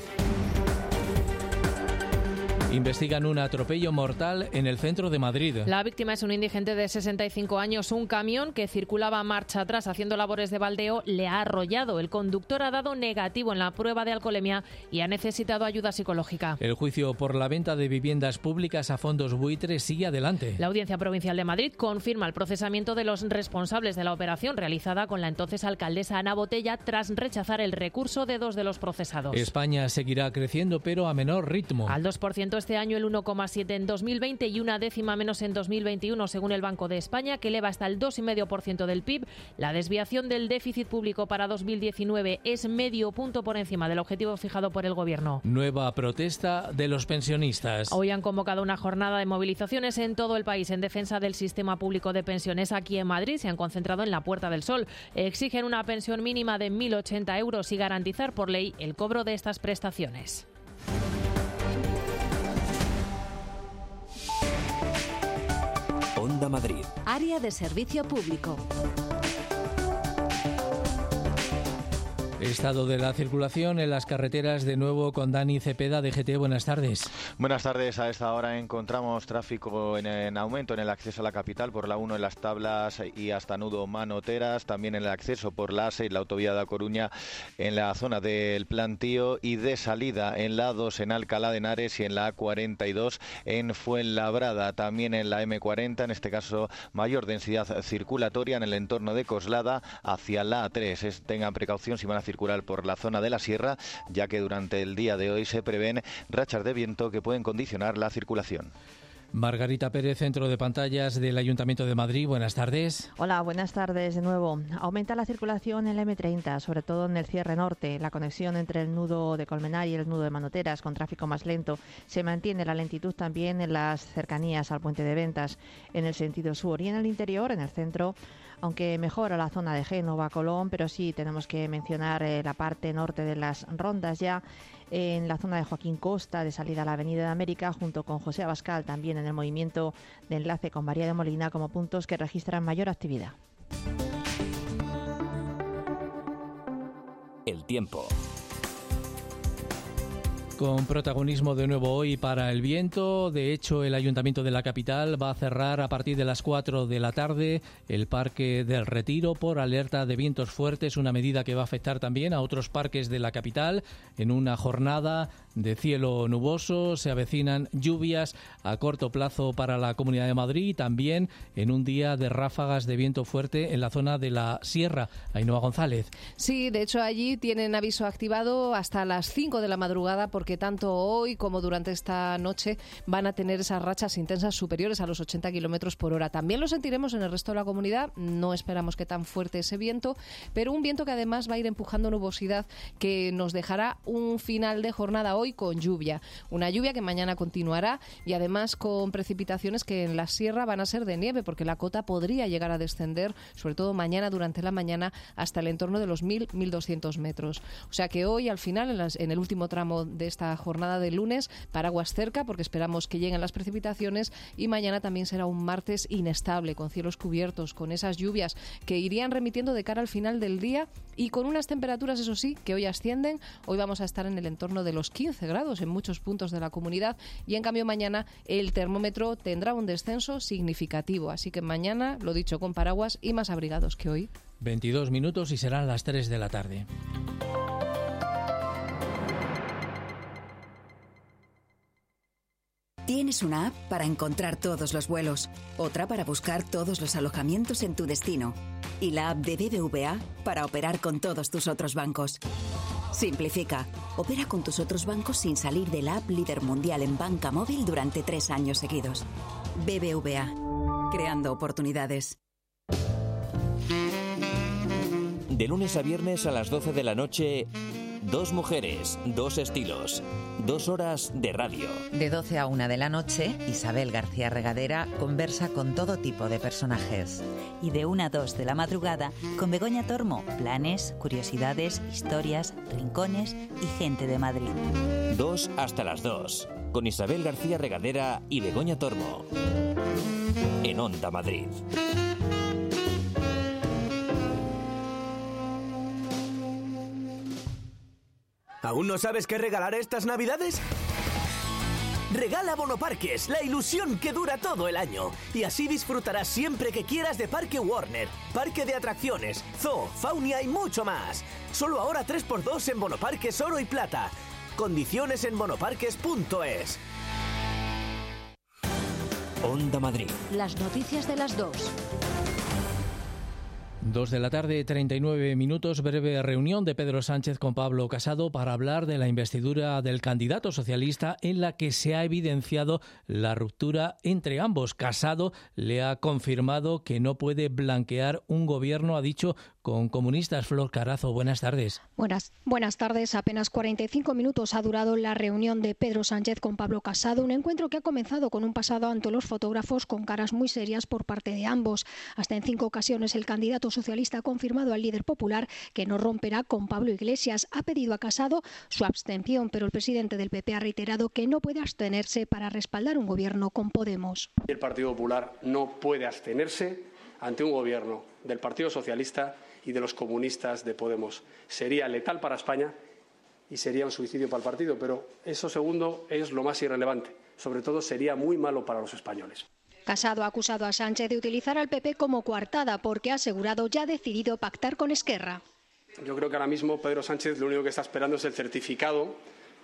S2: Investigan un atropello mortal en el centro de Madrid.
S17: La víctima es un indigente de 65 años. Un camión que circulaba marcha atrás haciendo labores de baldeo le ha arrollado. El conductor ha dado negativo en la prueba de alcoholemia y ha necesitado ayuda psicológica.
S2: El juicio por la venta de viviendas públicas a fondos buitres sigue adelante.
S17: La Audiencia Provincial de Madrid confirma el procesamiento de los responsables de la operación realizada con la entonces alcaldesa Ana Botella tras rechazar el recurso de 2 de los procesados.
S2: España seguirá creciendo, pero a menor ritmo.
S17: Al 2% este año, el 1,7% en 2020 y 0,1 menos en 2021, según el Banco de España, que eleva hasta el 2,5% del PIB. La desviación del déficit público para 2019 es medio punto por encima del objetivo fijado por el Gobierno.
S2: Nueva protesta de los pensionistas.
S17: Hoy han convocado una jornada de movilizaciones en todo el país en defensa del sistema público de pensiones. Aquí en Madrid se han concentrado en la Puerta del Sol. Exigen una pensión mínima de 1.080 euros y garantizar por ley el cobro de estas prestaciones.
S1: Onda Madrid.
S9: Área de servicio público.
S2: Estado de la circulación en las carreteras, de nuevo con Dani Cepeda de GT. Buenas tardes.
S18: Buenas tardes. A esta hora encontramos tráfico en aumento en el acceso a la capital por la 1 en las Tablas y hasta Nudo Manoteras, también en el acceso por la A6, la autovía de A Coruña, en la zona del Plantío, y de salida en la A2 en Alcalá de Henares y en la A42 en Fuenlabrada. También en la M40, en este caso mayor densidad circulatoria en el entorno de Coslada hacia la A3. Tengan precaución si van a circular por la zona de la Sierra, ya que durante el día de hoy se prevén rachas de viento que pueden condicionar la circulación.
S2: Margarita Pérez, centro de pantallas del Ayuntamiento de Madrid. Buenas tardes.
S19: Hola, buenas tardes de nuevo. Aumenta la circulación en la M30, sobre todo en el cierre norte. La conexión entre el nudo de Colmenar y el nudo de Manoteras, con tráfico más lento. Se mantiene la lentitud también en las cercanías al puente de Ventas, en el sentido sur. Y en el interior, en el centro, aunque mejora la zona de Génova, Colón, pero sí tenemos que mencionar la parte norte de las Rondas ya, en la zona de Joaquín Costa, de salida a la Avenida de América, junto con José Abascal, también en el movimiento de enlace con María de Molina, como puntos que registran mayor actividad.
S1: El tiempo.
S2: Con protagonismo de nuevo hoy para el viento. De hecho, el Ayuntamiento de la capital va a cerrar a partir de las 4 de la tarde el Parque del Retiro por alerta de vientos fuertes, una medida que va a afectar también a otros parques de la capital. En una jornada de cielo nuboso se avecinan lluvias a corto plazo para la Comunidad de Madrid y también en un día de ráfagas de viento fuerte en la zona de la Sierra. Ainhoa González.
S24: Sí, de hecho allí tienen aviso activado hasta las 5 de la madrugada porque tanto hoy como durante esta noche van a tener esas rachas intensas superiores a los 80 kilómetros por hora. También lo sentiremos en el resto de la comunidad. No esperamos que tan fuerte ese viento, pero un viento que además va a ir empujando nubosidad que nos dejará un final de jornada hoy con lluvia. Una lluvia que mañana continuará y además con precipitaciones que en la sierra van a ser de nieve porque la cota podría llegar a descender, sobre todo mañana durante la mañana, hasta el entorno de los 1.000-1.200 metros. O sea que hoy al final, en el último tramo de esta jornada del lunes, paraguas cerca porque esperamos que lleguen las precipitaciones y mañana también será un martes inestable, con cielos cubiertos, con esas lluvias que irían remitiendo de cara al final del día y con unas temperaturas, eso sí, que hoy ascienden. Hoy vamos a estar en el entorno de los 15 grados en muchos puntos de la comunidad y en cambio mañana el termómetro tendrá un descenso significativo, así que mañana, lo dicho, con paraguas y más abrigados que hoy.
S2: 22 minutos y serán las 3 de la tarde.
S9: Tienes una app para encontrar todos los vuelos, otra para buscar todos los alojamientos en tu destino y la app de BBVA para operar con todos tus otros bancos. Simplifica. Opera con tus otros bancos sin salir de la app líder mundial en banca móvil durante 3 años seguidos. BBVA. Creando oportunidades.
S1: De lunes a viernes a las 12 de la noche, Dos mujeres, dos estilos, 2 horas de radio.
S5: De 12 a 1 de la noche, Isabel García Regadera conversa con todo tipo de personajes.
S6: Y de 1 a 2 de la madrugada, con Begoña Tormo, planes, curiosidades, historias, rincones y gente de Madrid.
S1: 2 hasta las 2, con Isabel García Regadera y Begoña Tormo. En Onda Madrid.
S20: ¿Aún no sabes qué regalar estas Navidades? Regala Bonoparques, la ilusión que dura todo el año. Y así disfrutarás siempre que quieras de Parque Warner, parque de atracciones, zoo, faunia y mucho más. Solo ahora 3x2 en Bonoparques Oro y Plata. Condiciones en bonoparques.es.
S1: Onda Madrid.
S21: Las noticias de las 2.
S2: 2 de la tarde, 39 minutos, breve reunión de Pedro Sánchez con Pablo Casado para hablar de la investidura del candidato socialista en la que se ha evidenciado la ruptura entre ambos. Casado le ha confirmado que no puede blanquear un gobierno, ha dicho, con comunistas. Flor Carazo, buenas tardes.
S22: Buenas tardes. Apenas 45 minutos ha durado la reunión de Pedro Sánchez con Pablo Casado, un encuentro que ha comenzado con un pasado ante los fotógrafos con caras muy serias por parte de ambos. Hasta en 5 ocasiones el candidato socialista ha confirmado al líder popular que no romperá con Pablo Iglesias. Ha pedido a Casado su abstención, pero el presidente del PP ha reiterado que no puede abstenerse para respaldar un gobierno con Podemos.
S15: El Partido Popular no puede abstenerse ante un gobierno del Partido Socialista y de los comunistas de Podemos. Sería letal para España y sería un suicidio para el partido, pero eso segundo es lo más irrelevante. Sobre todo sería muy malo para los españoles.
S22: Casado ha acusado a Sánchez de utilizar al PP como coartada porque ha asegurado ya ha decidido pactar con Esquerra.
S15: Yo creo que ahora mismo Pedro Sánchez lo único que está esperando es el certificado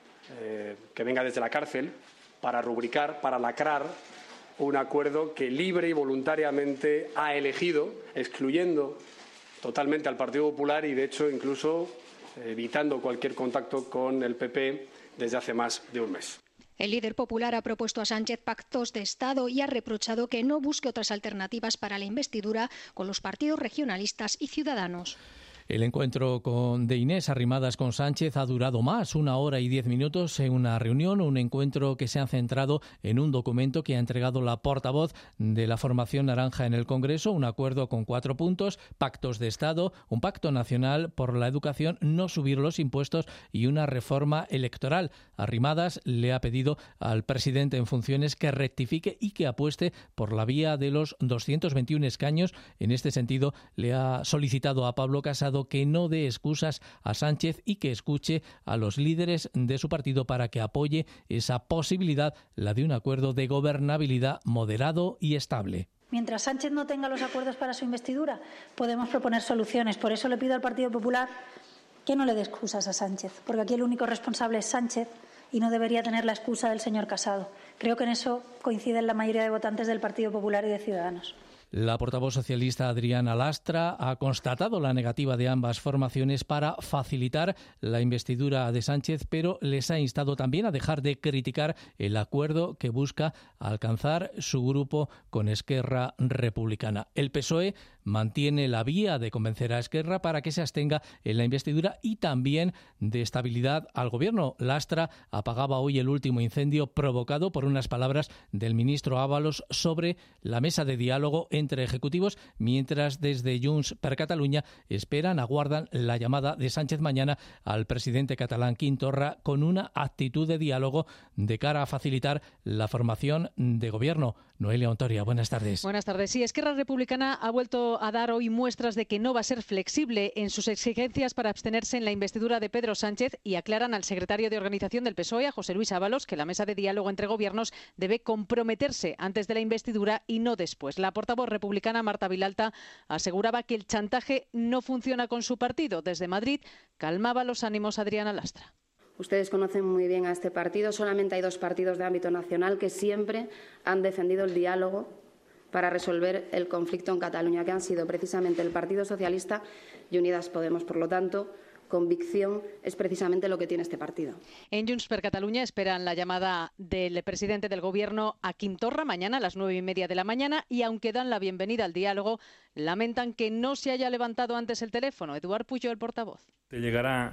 S15: que venga desde la cárcel para rubricar, para lacrar un acuerdo que libre y voluntariamente ha elegido, excluyendo totalmente al Partido Popular y, de hecho, incluso evitando cualquier contacto con el PP desde hace más de un mes.
S22: El líder popular ha propuesto a Sánchez pactos de Estado y ha reprochado que no busque otras alternativas para la investidura con los partidos regionalistas y Ciudadanos.
S2: El encuentro de Inés Arrimadas con Sánchez ha durado más, 1 hora y 10 minutos en una reunión, un encuentro que se ha centrado en un documento que ha entregado la portavoz de la formación naranja en el Congreso, un acuerdo con 4 puntos, pactos de Estado, un pacto nacional por la educación, no subir los impuestos y una reforma electoral. Arrimadas le ha pedido al presidente en funciones que rectifique y que apueste por la vía de los 221 escaños. En este sentido, le ha solicitado a Pablo Casado que no dé excusas a Sánchez y que escuche a los líderes de su partido para que apoye esa posibilidad, la de un acuerdo de gobernabilidad moderado y estable.
S16: Mientras Sánchez no tenga los acuerdos para su investidura, podemos proponer soluciones. Por eso le pido al Partido Popular que no le dé excusas a Sánchez, porque aquí el único responsable es Sánchez y no debería tener la excusa del señor Casado. Creo que en eso coinciden la mayoría de votantes del Partido Popular y de Ciudadanos.
S2: La portavoz socialista Adriana Lastra ha constatado la negativa de ambas formaciones para facilitar la investidura de Sánchez, pero les ha instado también a dejar de criticar el acuerdo que busca alcanzar su grupo con Esquerra Republicana. El PSOE mantiene la vía de convencer a Esquerra para que se abstenga en la investidura y también de estabilidad al gobierno. Lastra apagaba hoy el último incendio provocado por unas palabras del ministro Ábalos sobre la mesa de diálogo entre ejecutivos, mientras desde Junts per Catalunya aguardan la llamada de Sánchez mañana al presidente catalán Quim Torra con una actitud de diálogo de cara a facilitar la formación de gobierno. Noelia Ontoria, buenas tardes.
S25: Buenas tardes. Sí, Esquerra Republicana ha vuelto a dar hoy muestras de que no va a ser flexible en sus exigencias para abstenerse en la investidura de Pedro Sánchez y aclaran al secretario de organización del PSOE, a José Luis Ábalos, que la mesa de diálogo entre gobiernos debe comprometerse antes de la investidura y no después. La portavoz republicana Marta Vilalta aseguraba que el chantaje no funciona con su partido. Desde Madrid calmaba los ánimos Adriana Lastra.
S27: Ustedes conocen muy bien a este partido. Solamente hay 2 partidos de ámbito nacional que siempre han defendido el diálogo para resolver el conflicto en Cataluña, que han sido precisamente el Partido Socialista y Unidas Podemos. Por lo tanto, convicción es precisamente lo que tiene este partido.
S25: En Junts per Catalunya esperan la llamada del presidente del Gobierno a Quim Torra mañana a las 9:30 de la mañana y aunque dan la bienvenida al diálogo, lamentan que no se haya levantado antes el teléfono. Eduard Pujol, el portavoz.
S28: Te llegará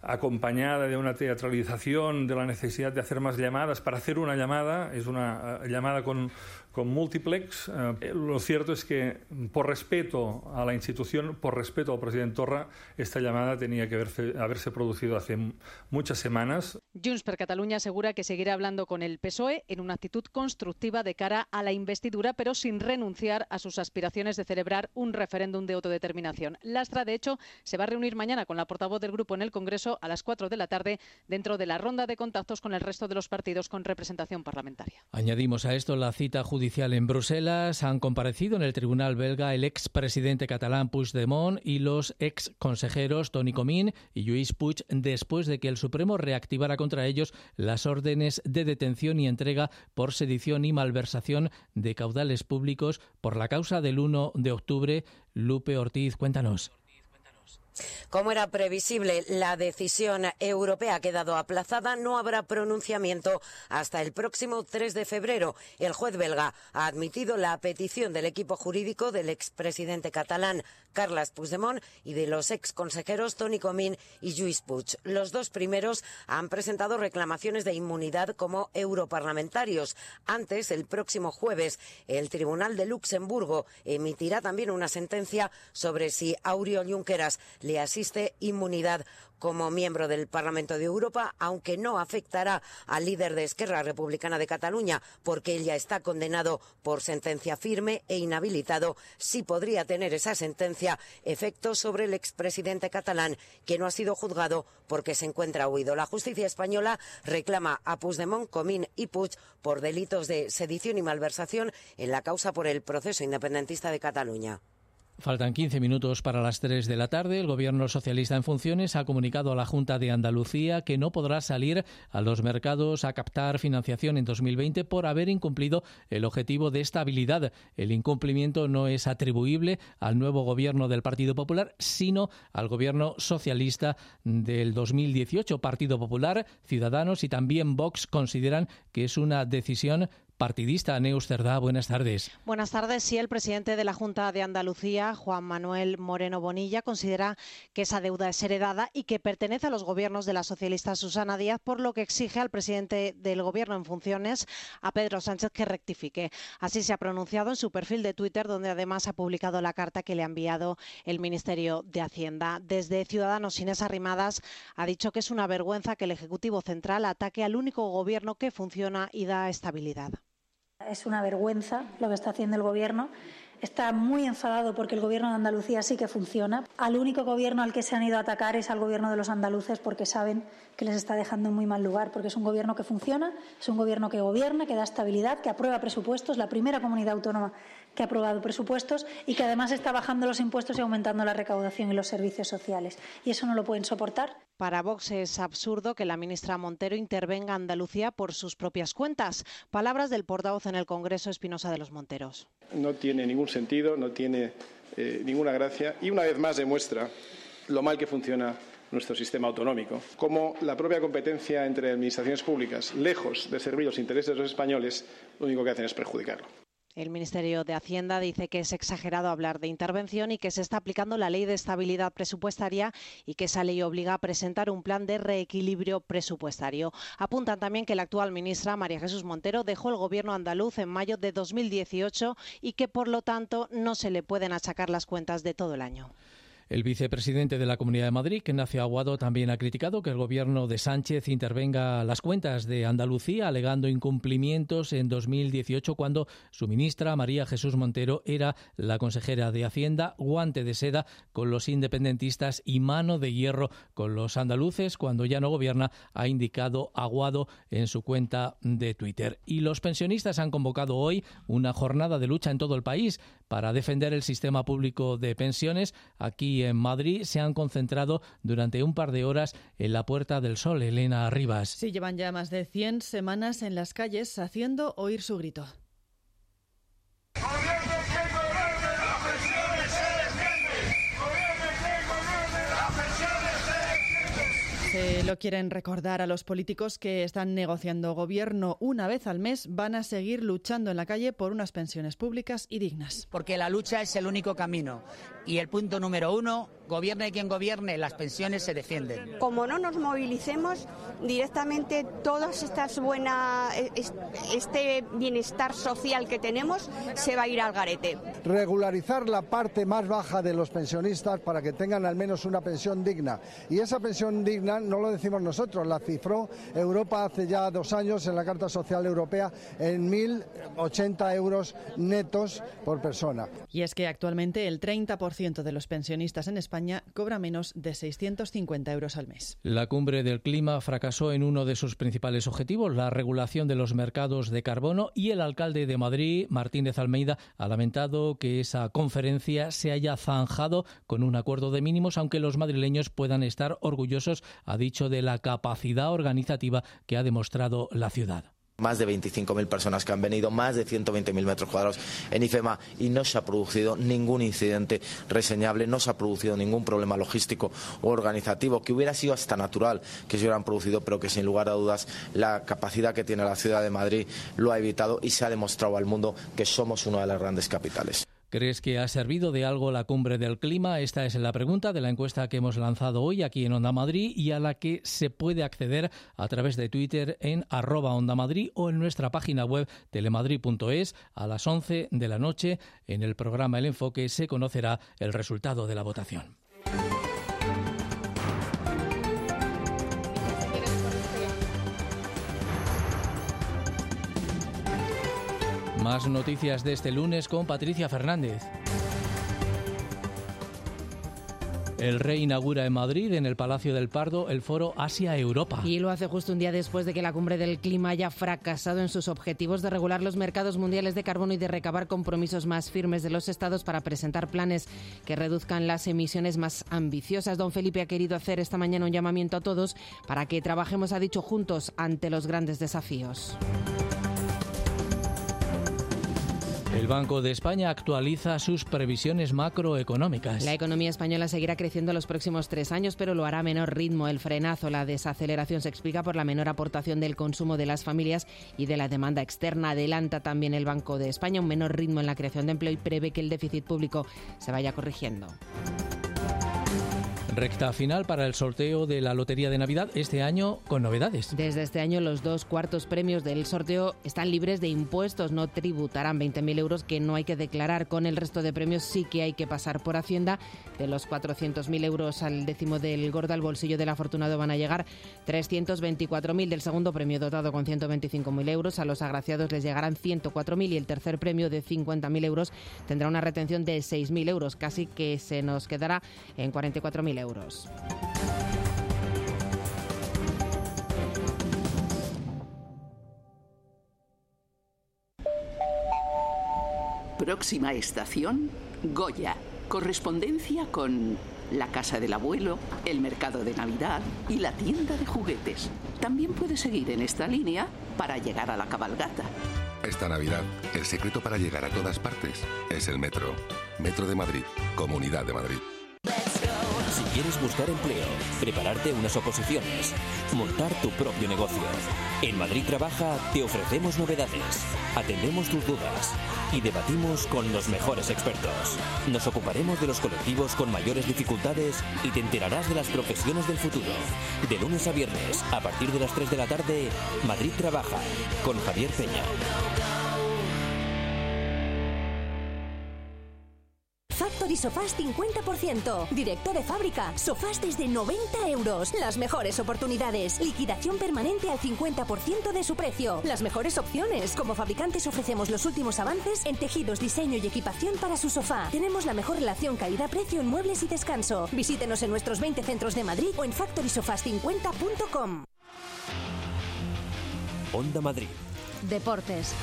S7: acompañada de una teatralización de la necesidad de hacer más llamadas. Para hacer una llamada, es una llamada con múltiplex. Lo cierto es que, por respeto a la institución, por respeto al presidente Torra, esta llamada tenía que haberse producido hace muchas semanas.
S25: Junts per Catalunya asegura que seguirá hablando con el PSOE en una actitud constructiva de cara a la investidura, pero sin renunciar a sus aspiraciones de celebrar un referéndum de autodeterminación. Lastra, de hecho, se va a reunir mañana con la portavoz del grupo en el Congreso a las 4 de la tarde, dentro de la ronda de contactos con el resto de los partidos con representación parlamentaria.
S2: Añadimos a esto la cita judicial en Bruselas. Han comparecido en el tribunal belga el expresidente catalán Puigdemont y los exconsejeros Toni Comín y Lluís Puig, después de que el Supremo reactivara contra ellos las órdenes de detención y entrega por sedición y malversación de caudales públicos por la causa del 1 de octubre. Lupe Ortiz, cuéntanos.
S8: Como era previsible, la decisión europea ha quedado aplazada. No habrá pronunciamiento hasta el próximo 3 de febrero. El juez belga ha admitido la petición del equipo jurídico del expresidente catalán Carles Puigdemont y de los exconsejeros Toni Comín y Lluís Puig. Los dos primeros han presentado reclamaciones de inmunidad como europarlamentarios. Antes, el próximo jueves, el Tribunal de Luxemburgo emitirá también una sentencia sobre si a Oriol Junqueras le asiste inmunidad como miembro del Parlamento de Europa, aunque no afectará al líder de Esquerra Republicana de Cataluña, porque él ya está condenado por sentencia firme e inhabilitado. Sí podría tener esa sentencia efecto sobre el expresidente catalán, que no ha sido juzgado porque se encuentra huido. La justicia española reclama a Puigdemont, Comín y Puig por delitos de sedición y malversación en la causa por el proceso independentista de Cataluña.
S2: Faltan 15 minutos para las 3 de la tarde. El Gobierno socialista en funciones ha comunicado a la Junta de Andalucía que no podrá salir a los mercados a captar financiación en 2020 por haber incumplido el objetivo de estabilidad. El incumplimiento no es atribuible al nuevo Gobierno del Partido Popular, sino al Gobierno socialista del 2018. Partido Popular, Ciudadanos y también Vox consideran que es una decisión partidista. Neus Cerdá, buenas tardes.
S19: Buenas tardes. Sí, el presidente de la Junta de Andalucía, Juan Manuel Moreno Bonilla, considera que esa deuda es heredada y que pertenece a los gobiernos de la socialista Susana Díaz, por lo que exige al presidente del Gobierno en funciones, a Pedro Sánchez, que rectifique. Así se ha pronunciado en su perfil de Twitter, donde además ha publicado la carta que le ha enviado el Ministerio de Hacienda. Desde Ciudadanos, Inés Arrimadas ha dicho que es una vergüenza que el Ejecutivo Central ataque al único gobierno que funciona y da estabilidad.
S16: Es una vergüenza lo que está haciendo el Gobierno. Está muy enfadado porque el Gobierno de Andalucía sí que funciona. Al único gobierno al que se han ido a atacar es al Gobierno de los andaluces, porque saben que les está dejando en muy mal lugar, porque es un Gobierno que funciona, es un Gobierno que gobierna, que da estabilidad, que aprueba presupuestos, la primera comunidad autónoma que ha aprobado presupuestos y que además está bajando los impuestos y aumentando la recaudación y los servicios sociales. Y eso no lo pueden soportar.
S19: Para Vox es absurdo que la ministra Montero intervenga a Andalucía por sus propias cuentas. Palabras del portavoz en el Congreso, Espinosa de los Monteros.
S15: No tiene ningún sentido, no tiene ninguna gracia y una vez más demuestra lo mal que funciona nuestro sistema autonómico. Como la propia competencia entre administraciones públicas, lejos de servir los intereses de los españoles, lo único que hacen es perjudicarlo.
S19: El Ministerio de Hacienda dice que es exagerado hablar de intervención y que se está aplicando la Ley de Estabilidad Presupuestaria y que esa ley obliga a presentar un plan de reequilibrio presupuestario. Apuntan también que la actual ministra, María Jesús Montero, dejó el Gobierno andaluz en mayo de 2018 y que, por lo tanto, no se le pueden achacar las cuentas de todo el año.
S2: El vicepresidente de la Comunidad de Madrid, Ignacio Aguado, también ha criticado que el gobierno de Sánchez intervenga las cuentas de Andalucía, alegando incumplimientos en 2018 cuando su ministra, María Jesús Montero, era la consejera de Hacienda, guante de seda con los independentistas y mano de hierro con los andaluces cuando ya no gobierna, ha indicado Aguado en su cuenta de Twitter. Y los pensionistas han convocado hoy una jornada de lucha en todo el país para defender el sistema público de pensiones. Aquí en Madrid se han concentrado durante un par de horas en la Puerta del Sol. Elena Rivas.
S10: Sí, llevan ya más de 100 semanas en las calles haciendo oír su grito. Se lo quieren recordar a los políticos que están negociando gobierno una vez al mes. Van a seguir luchando en la calle por unas pensiones públicas y dignas.
S11: Porque la lucha es el único camino. Y el punto número 1,
S3: gobierne quien gobierne, las pensiones se defienden.
S11: Como no nos movilicemos, directamente todas estas este bienestar social que tenemos se va a ir al garete.
S12: Regularizar la parte más baja de los pensionistas para que tengan al menos una pensión digna. Y esa pensión digna no lo decimos nosotros, la cifró Europa hace ya 2 años en la Carta Social Europea en 1.080 euros netos por persona.
S10: Y es que actualmente el 30% de los pensionistas en España cobra menos de 650 euros al mes.
S2: La cumbre del clima fracasó en uno de sus principales objetivos, la regulación de los mercados de carbono, y el alcalde de Madrid, Martínez Almeida, ha lamentado que esa conferencia se haya zanjado con un acuerdo de mínimos, aunque los madrileños puedan estar orgullosos, ha dicho, de la capacidad organizativa que ha demostrado la ciudad.
S26: Más de 25.000 personas que han venido, más de 120.000 metros cuadrados en IFEMA, y no se ha producido ningún incidente reseñable, no se ha producido ningún problema logístico o organizativo, que hubiera sido hasta natural que se hubieran producido, pero que sin lugar a dudas la capacidad que tiene la ciudad de Madrid lo ha evitado, y se ha demostrado al mundo que somos una de las grandes capitales.
S2: ¿Crees que ha servido de algo la cumbre del clima? Esta es la pregunta de la encuesta que hemos lanzado hoy aquí en Onda Madrid y a la que se puede acceder a través de Twitter en @OndaMadrid o en nuestra página web telemadrid.es. A las 11 de la noche, en el programa El Enfoque, se conocerá el resultado de la votación. Más noticias de este lunes con Patricia Fernández. El rey inaugura en Madrid, en el Palacio del Pardo, el foro Asia-Europa.
S13: Y lo hace justo un día después de que la cumbre del clima haya fracasado en sus objetivos de regular los mercados mundiales de carbono y de recabar compromisos más firmes de los estados para presentar planes que reduzcan las emisiones más ambiciosas. Don Felipe ha querido hacer esta mañana un llamamiento a todos para que trabajemos, ha dicho, juntos ante los grandes desafíos.
S2: El Banco de España actualiza sus previsiones macroeconómicas.
S13: La economía española seguirá creciendo los próximos 3 años, pero lo hará a menor ritmo. El frenazo, la desaceleración, se explica por la menor aportación del consumo de las familias y de la demanda externa. Adelanta también el Banco de España un menor ritmo en la creación de empleo y prevé que el déficit público se vaya corrigiendo.
S2: Recta final para el sorteo de la Lotería de Navidad, este año con novedades.
S13: Desde este año los 2 cuartos premios del sorteo están libres de impuestos, no tributarán 20.000 euros que no hay que declarar. Con el resto de premios sí que hay que pasar por Hacienda. De los 400.000 euros al décimo del gordo, al bolsillo del afortunado van a llegar 324.000. Del segundo premio, dotado con 125.000 euros, a los agraciados les llegarán 104.000, y el tercer premio, de 50.000 euros, tendrá una retención de 6.000 euros, casi que se nos quedará en 44.000 euros.
S14: Próxima estación, Goya. Correspondencia con la casa del abuelo, el mercado de Navidad y la tienda de juguetes. También puede seguir en esta línea para llegar a la cabalgata.
S21: Esta Navidad, el secreto para llegar a todas partes es el metro. Metro de Madrid, Comunidad de Madrid.
S1: Si quieres buscar empleo, prepararte unas oposiciones, montar tu propio negocio, en Madrid Trabaja te ofrecemos novedades, atendemos tus dudas y debatimos con los mejores expertos. Nos ocuparemos de los colectivos con mayores dificultades y te enterarás de las profesiones del futuro. De lunes a viernes, a partir de las 3 de la tarde, Madrid Trabaja, con Javier Peña.
S23: Factory Sofás 50%. Directo de fábrica. Sofás desde 90 euros. Las mejores oportunidades. Liquidación permanente al 50% de su precio. Las mejores opciones. Como fabricantes ofrecemos los últimos avances en tejidos, diseño y equipación para su sofá. Tenemos la mejor relación calidad-precio en muebles y descanso. Visítenos en nuestros 20 centros de Madrid o en factorysofas50.com.
S1: Onda Madrid.
S13: Deportes.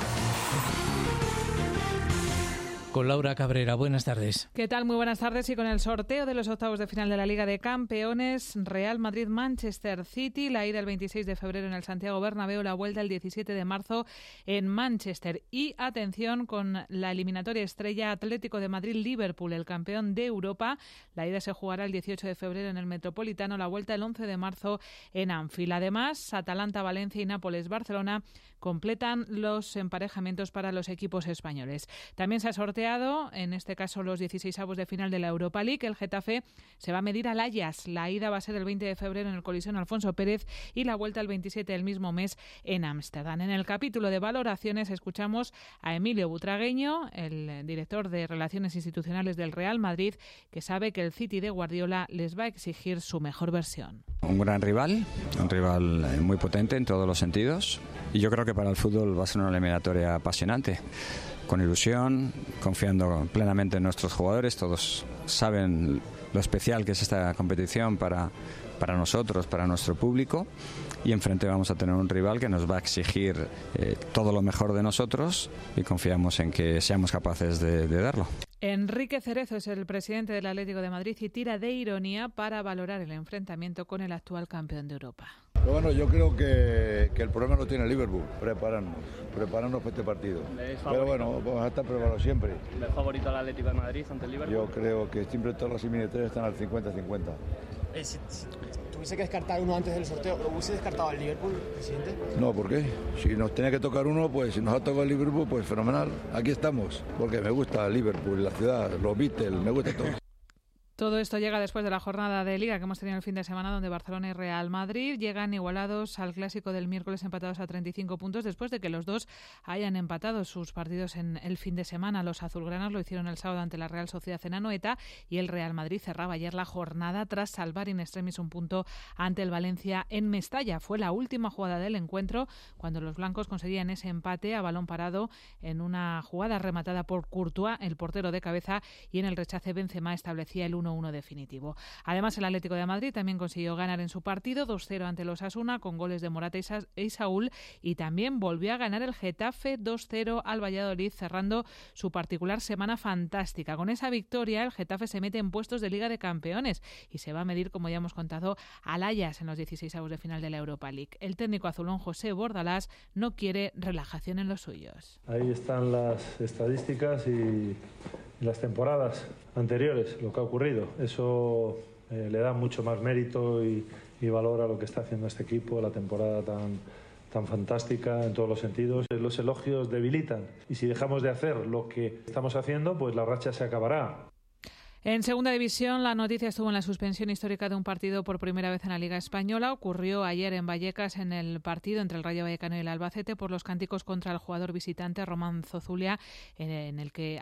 S2: Con Laura Cabrera, buenas tardes.
S28: ¿Qué tal? Muy buenas tardes. Y con el sorteo de los octavos de final de la Liga de Campeones, Real Madrid-Manchester City, la ida el 26 de febrero en el Santiago Bernabéu, la vuelta el 17 de marzo en Manchester. Y atención con la eliminatoria estrella Atlético de Madrid-Liverpool, el campeón de Europa. La ida se jugará el 18 de febrero en el Metropolitano, la vuelta el 11 de marzo en Anfield. Además, Atalanta-Valencia y Nápoles-Barcelona completan los emparejamientos para los equipos españoles. También se sortea sorteado, en este caso los 16avos de final de la Europa League. El Getafe se va a medir al Ajax. La ida va a ser el 20 de febrero en el Coliseo Alfonso Pérez y la vuelta el 27 del mismo mes en Ámsterdam. En el capítulo de valoraciones escuchamos a Emilio Butragueño, el director de Relaciones Institucionales del Real Madrid, que sabe que el City de Guardiola les va a exigir su mejor versión.
S4: Un gran rival, muy potente en todos los sentidos, y yo creo que para el fútbol va a ser una eliminatoria apasionante, con ilusión, confiando plenamente en nuestros jugadores. Todos saben lo especial que es esta competición para nosotros, para nuestro público, y enfrente vamos a tener un rival que nos va a exigir todo lo mejor de nosotros, y confiamos en que seamos capaces de darlo.
S28: Enrique Cerezo es el presidente del Atlético de Madrid y tira de ironía para valorar el enfrentamiento con el actual campeón de Europa.
S5: Pero bueno, yo creo que el problema lo tiene el Liverpool, prepararnos para este partido. Pero bueno, vamos a estar preparados siempre.
S6: ¿Es favorito al Atlético de Madrid ante el Liverpool?
S5: Yo creo que siempre todas las eliminatorias están al 50-50.
S9: Si tuviese que descartar uno antes del sorteo, ¿lo hubiese descartado al Liverpool, presidente?
S5: No, ¿por qué? Si nos tenía que tocar uno, pues si nos ha tocado el Liverpool, pues fenomenal. Aquí estamos, porque me gusta el Liverpool, la ciudad, los Beatles, me gusta todo.
S28: Todo esto llega después de la jornada de Liga que hemos tenido el fin de semana, donde Barcelona y Real Madrid llegan igualados al clásico del miércoles, empatados a 35 puntos, después de que los dos hayan empatado sus partidos en el fin de semana. Los azulgranas lo hicieron el sábado ante la Real Sociedad en Anoeta, y el Real Madrid cerraba ayer la jornada tras salvar in extremis un punto ante el Valencia en Mestalla. Fue la última jugada del encuentro cuando los blancos conseguían ese empate a balón parado en una jugada rematada por Courtois, el portero de cabeza, y en el rechace Benzema establecía el 1-1 definitivo. Además, el Atlético de Madrid también consiguió ganar en su partido 2-0 ante los Osasuna con goles de Morata y Saúl, y también volvió a ganar el Getafe 2-0 al Valladolid, cerrando su particular semana fantástica. Con esa victoria, el Getafe se mete en puestos de Liga de Campeones y se va a medir, como ya hemos contado, al Ajax en los 16avos de final de la Europa League. El técnico azulón José Bordalás no quiere relajación en los suyos.
S17: Ahí están las estadísticas y las temporadas anteriores, lo que ha ocurrido. Eso le da mucho más mérito y valor a lo que está haciendo este equipo, la temporada tan fantástica en todos los sentidos. Los elogios debilitan, y si dejamos de hacer lo que estamos haciendo, pues la racha se acabará.
S28: En segunda división, la noticia estuvo en la suspensión histórica de un partido por primera vez en la Liga Española. Ocurrió ayer en Vallecas, en el partido entre el Rayo Vallecano y el Albacete, por los cánticos contra el jugador visitante Román Zozulia, en el que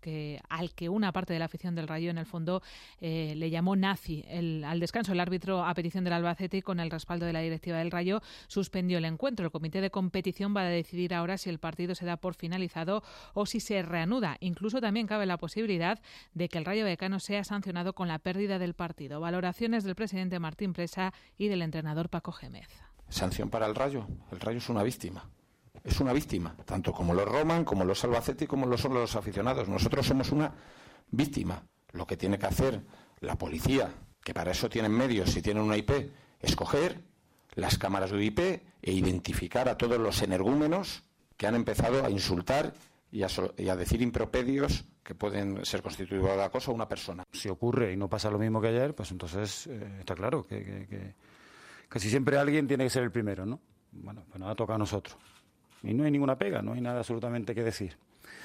S28: al que una parte de la afición del Rayo en el fondo le llamó nazi. Al descanso, el árbitro, a petición del Albacete y con el respaldo de la directiva del Rayo, suspendió el encuentro. El comité de competición va a decidir ahora si el partido se da por finalizado o si se reanuda. Incluso también cabe la posibilidad de que el Rayo Vallecano sea sancionado con la pérdida del partido. Valoraciones del presidente Martín Presa y del entrenador Paco Gémez.
S18: Sanción para el Rayo. El Rayo es una víctima. Es una víctima, tanto como los Roman, como los Albacete y como lo son los aficionados. Nosotros somos una víctima. Lo que tiene que hacer la policía, que para eso tienen medios, si tienen una IP, es coger las cámaras de IP e identificar a todos los energúmenos que han empezado a insultar y a decir impropedios que pueden ser constitutivos de acoso a una persona.
S4: Si ocurre y no pasa lo mismo que ayer, pues entonces está claro que casi siempre alguien tiene que ser el primero, ¿no? Bueno, pues nada, toca a nosotros. Y no hay ninguna pega, no hay nada absolutamente que decir.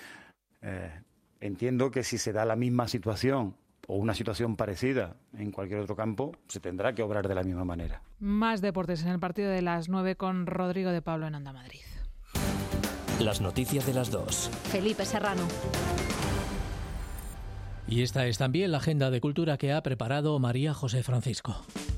S4: Entiendo que si se da la misma situación o una situación parecida en cualquier otro campo, se tendrá que obrar de la misma manera.
S28: Más deportes en el partido de las 9 con Rodrigo de Pablo en Onda Madrid.
S1: Las noticias de las 2.
S23: Felipe Serrano.
S2: Y esta es también la agenda de cultura que ha preparado María José Francisco.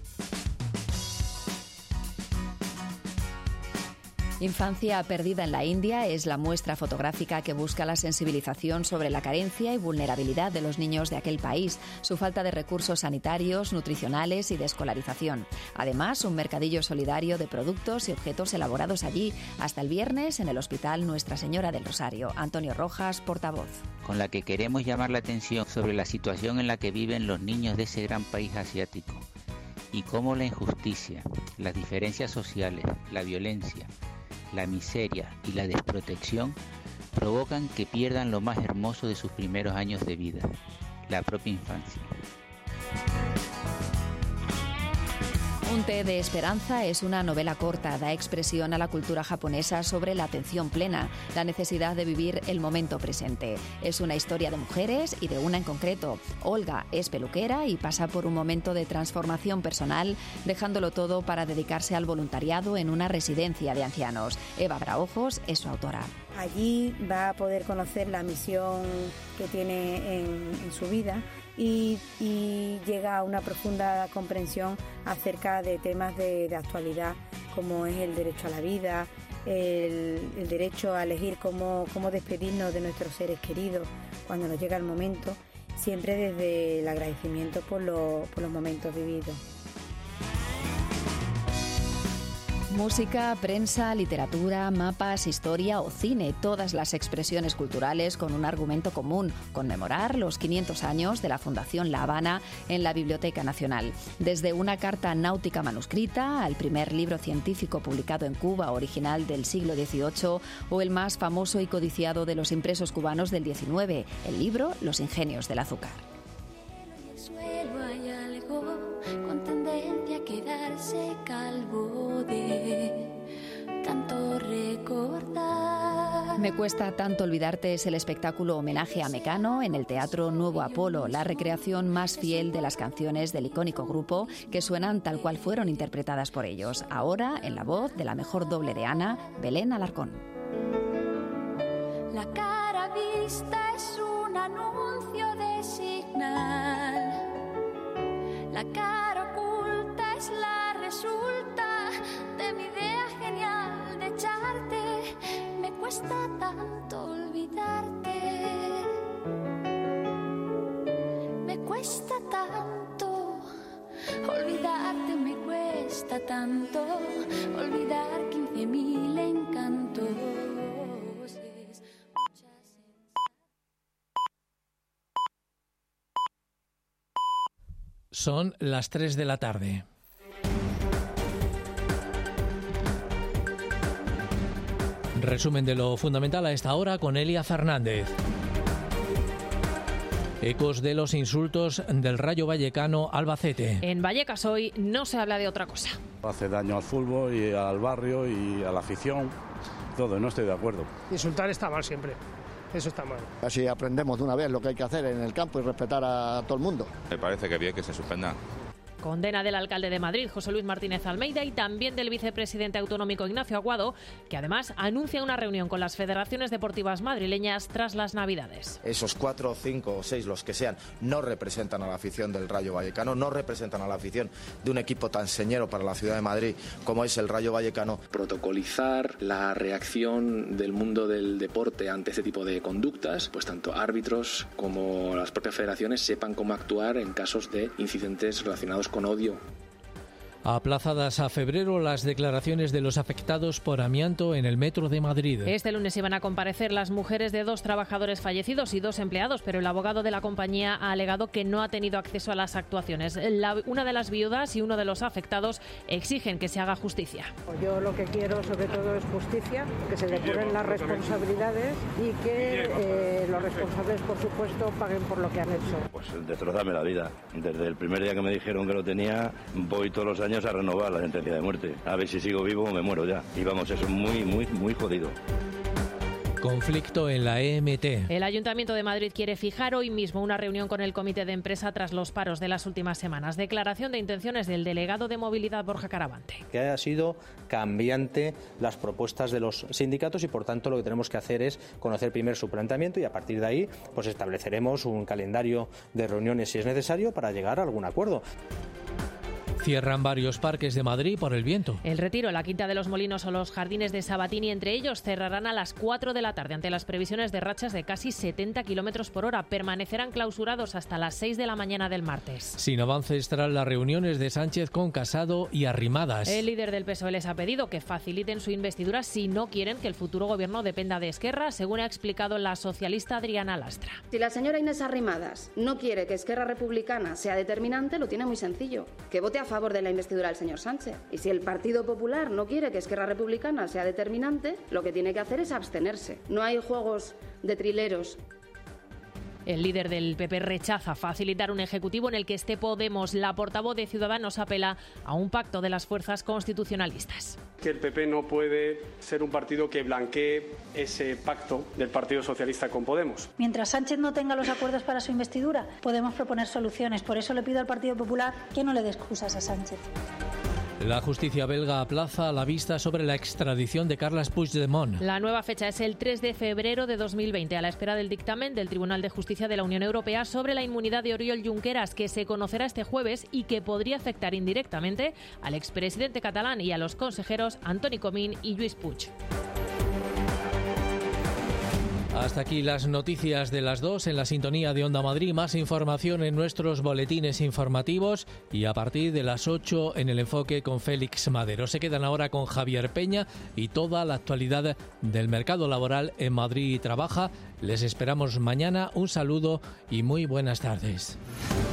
S20: Infancia perdida en la India es la muestra fotográfica que busca la sensibilización sobre la carencia y vulnerabilidad de los niños de aquel país, su falta de recursos sanitarios, nutricionales y de escolarización. Además, un mercadillo solidario de productos y objetos elaborados allí hasta el viernes en el Hospital Nuestra Señora del Rosario. Antonio Rojas, portavoz.
S24: Con la que queremos llamar la atención sobre la situación en la que viven los niños de ese gran país asiático y cómo la injusticia, las diferencias sociales, la violencia, la miseria y la desprotección provocan que pierdan lo más hermoso de sus primeros años de vida, la propia infancia.
S20: Un té de esperanza es una novela corta, da expresión a la cultura japonesa sobre la atención plena, la necesidad de vivir el momento presente. Es una historia de mujeres y de una en concreto. Olga es peluquera y pasa por un momento de transformación personal, dejándolo todo para dedicarse al voluntariado en una residencia de ancianos. Eva Braojos es su autora.
S7: Allí va a poder conocer la misión que tiene en su vida y llega a una profunda comprensión acerca de temas de actualidad, como es el derecho a la vida, el derecho a elegir cómo despedirnos de nuestros seres queridos cuando nos llega el momento, siempre desde el agradecimiento por los momentos vividos.
S20: Música, prensa, literatura, mapas, historia o cine, todas las expresiones culturales con un argumento común: conmemorar los 500 años de la Fundación La Habana en la Biblioteca Nacional. Desde una carta náutica manuscrita al primer libro científico publicado en Cuba, original del siglo XVIII, o el más famoso y codiciado de los impresos cubanos del XIX, el libro Los ingenios del azúcar.
S8: Hay algo con tendencia a quedarse calvo de tanto recordar.
S20: Me cuesta tanto olvidarte es el espectáculo homenaje a Mecano en el Teatro Nuevo Apolo, la recreación más fiel de las canciones del icónico grupo que suenan tal cual fueron interpretadas por ellos. Ahora en la voz de la mejor doble de Ana, Belén Alarcón.
S8: La cara vista es un anuncio de señal. La cara oculta es la resulta de mi idea genial de echarte. Me cuesta tanto olvidarte. Me cuesta tanto olvidarte. Me cuesta tanto olvidar 15.000 encantos.
S2: Son las 3 de la tarde. Resumen de lo fundamental a esta hora con Elia Fernández. Ecos de los insultos del Rayo Vallecano Albacete.
S15: En Vallecas hoy no se habla de otra cosa.
S16: Hace daño al fútbol y al barrio y a la afición. Todo, no estoy de acuerdo.
S9: Insultar está mal siempre. Eso está mal.
S12: Así aprendemos de una vez lo que hay que hacer en el campo y respetar a todo el mundo.
S19: Me parece que bien que se suspenda.
S15: Condena del alcalde de Madrid, José Luis Martínez Almeida, y también del vicepresidente autonómico Ignacio Aguado, que además anuncia una reunión con las federaciones deportivas madrileñas tras las Navidades.
S26: Esos 4, 5 o 6, los que sean, no representan a la afición del Rayo Vallecano, no representan a la afición de un equipo tan señero para la ciudad de Madrid como es el Rayo Vallecano.
S22: Protocolizar la reacción del mundo del deporte ante este tipo de conductas, pues tanto árbitros como las propias federaciones sepan cómo actuar en casos de incidentes relacionados con odio.
S2: Aplazadas a febrero las declaraciones de los afectados por amianto en el metro de Madrid.
S15: Este lunes iban a comparecer las mujeres de 2 trabajadores fallecidos y 2 empleados, pero el abogado de la compañía ha alegado que no ha tenido acceso a las actuaciones. Una de las viudas y uno de los afectados exigen que se haga justicia.
S25: Yo lo que quiero sobre todo es justicia, que se depuren las responsabilidades y que los responsables, por supuesto, paguen por lo que han hecho.
S16: Pues destrozarme la vida. Desde el primer día que me dijeron que lo tenía, voy todos los años a renovar la sentencia de muerte. A ver si sigo vivo o me muero ya. Y vamos, eso es muy jodido.
S2: Conflicto en la EMT.
S15: El Ayuntamiento de Madrid quiere fijar hoy mismo una reunión con el comité de empresa tras los paros de las últimas semanas. Declaración de intenciones del delegado de movilidad Borja Caravante.
S27: Que ha sido cambiante las propuestas de los sindicatos y por tanto lo que tenemos que hacer es conocer primero su planteamiento y a partir de ahí pues estableceremos un calendario de reuniones si es necesario para llegar a algún acuerdo.
S2: Cierran varios parques de Madrid por el viento.
S15: El Retiro, la Quinta de los Molinos o los Jardines de Sabatini, entre ellos, cerrarán a las 4 de la tarde ante las previsiones de rachas de casi 70 kilómetros por hora. Permanecerán clausurados hasta las 6 de la mañana del martes.
S2: Sin avances tras las reuniones de Sánchez con Casado y Arrimadas.
S15: El líder del PSOE les ha pedido que faciliten su investidura si no quieren que el futuro gobierno dependa de Esquerra, según ha explicado la socialista Adriana Lastra.
S29: Si la señora Inés Arrimadas no quiere que Esquerra Republicana sea determinante, lo tiene muy sencillo. Que vote a favor de la investidura del señor Sánchez. Y si el Partido Popular no quiere que Esquerra Republicana sea determinante, lo que tiene que hacer es abstenerse. No hay juegos de trileros.
S15: El líder del PP rechaza facilitar un ejecutivo en el que esté Podemos. La portavoz de Ciudadanos apela a un pacto de las fuerzas constitucionalistas.
S3: Que el PP no puede ser un partido que blanquee ese pacto del Partido Socialista con Podemos.
S5: Mientras Sánchez no tenga los acuerdos para su investidura, podemos proponer soluciones. Por eso le pido al Partido Popular que no le dé excusas a Sánchez.
S2: La justicia belga aplaza la vista sobre la extradición de Carles Puigdemont.
S15: La nueva fecha es el 3 de febrero de 2020, a la espera del dictamen del Tribunal de Justicia de la Unión Europea sobre la inmunidad de Oriol Junqueras, que se conocerá este jueves y que podría afectar indirectamente al expresidente catalán y a los consejeros Antoni Comín y Lluís Puig.
S2: Hasta aquí las noticias de las 2 en la sintonía de Onda Madrid. Más información en nuestros boletines informativos y a partir de las 8 en el enfoque con Félix Madero. Se quedan ahora con Javier Peña y toda la actualidad del mercado laboral en Madrid Trabaja. Les esperamos mañana. Un saludo y muy buenas tardes.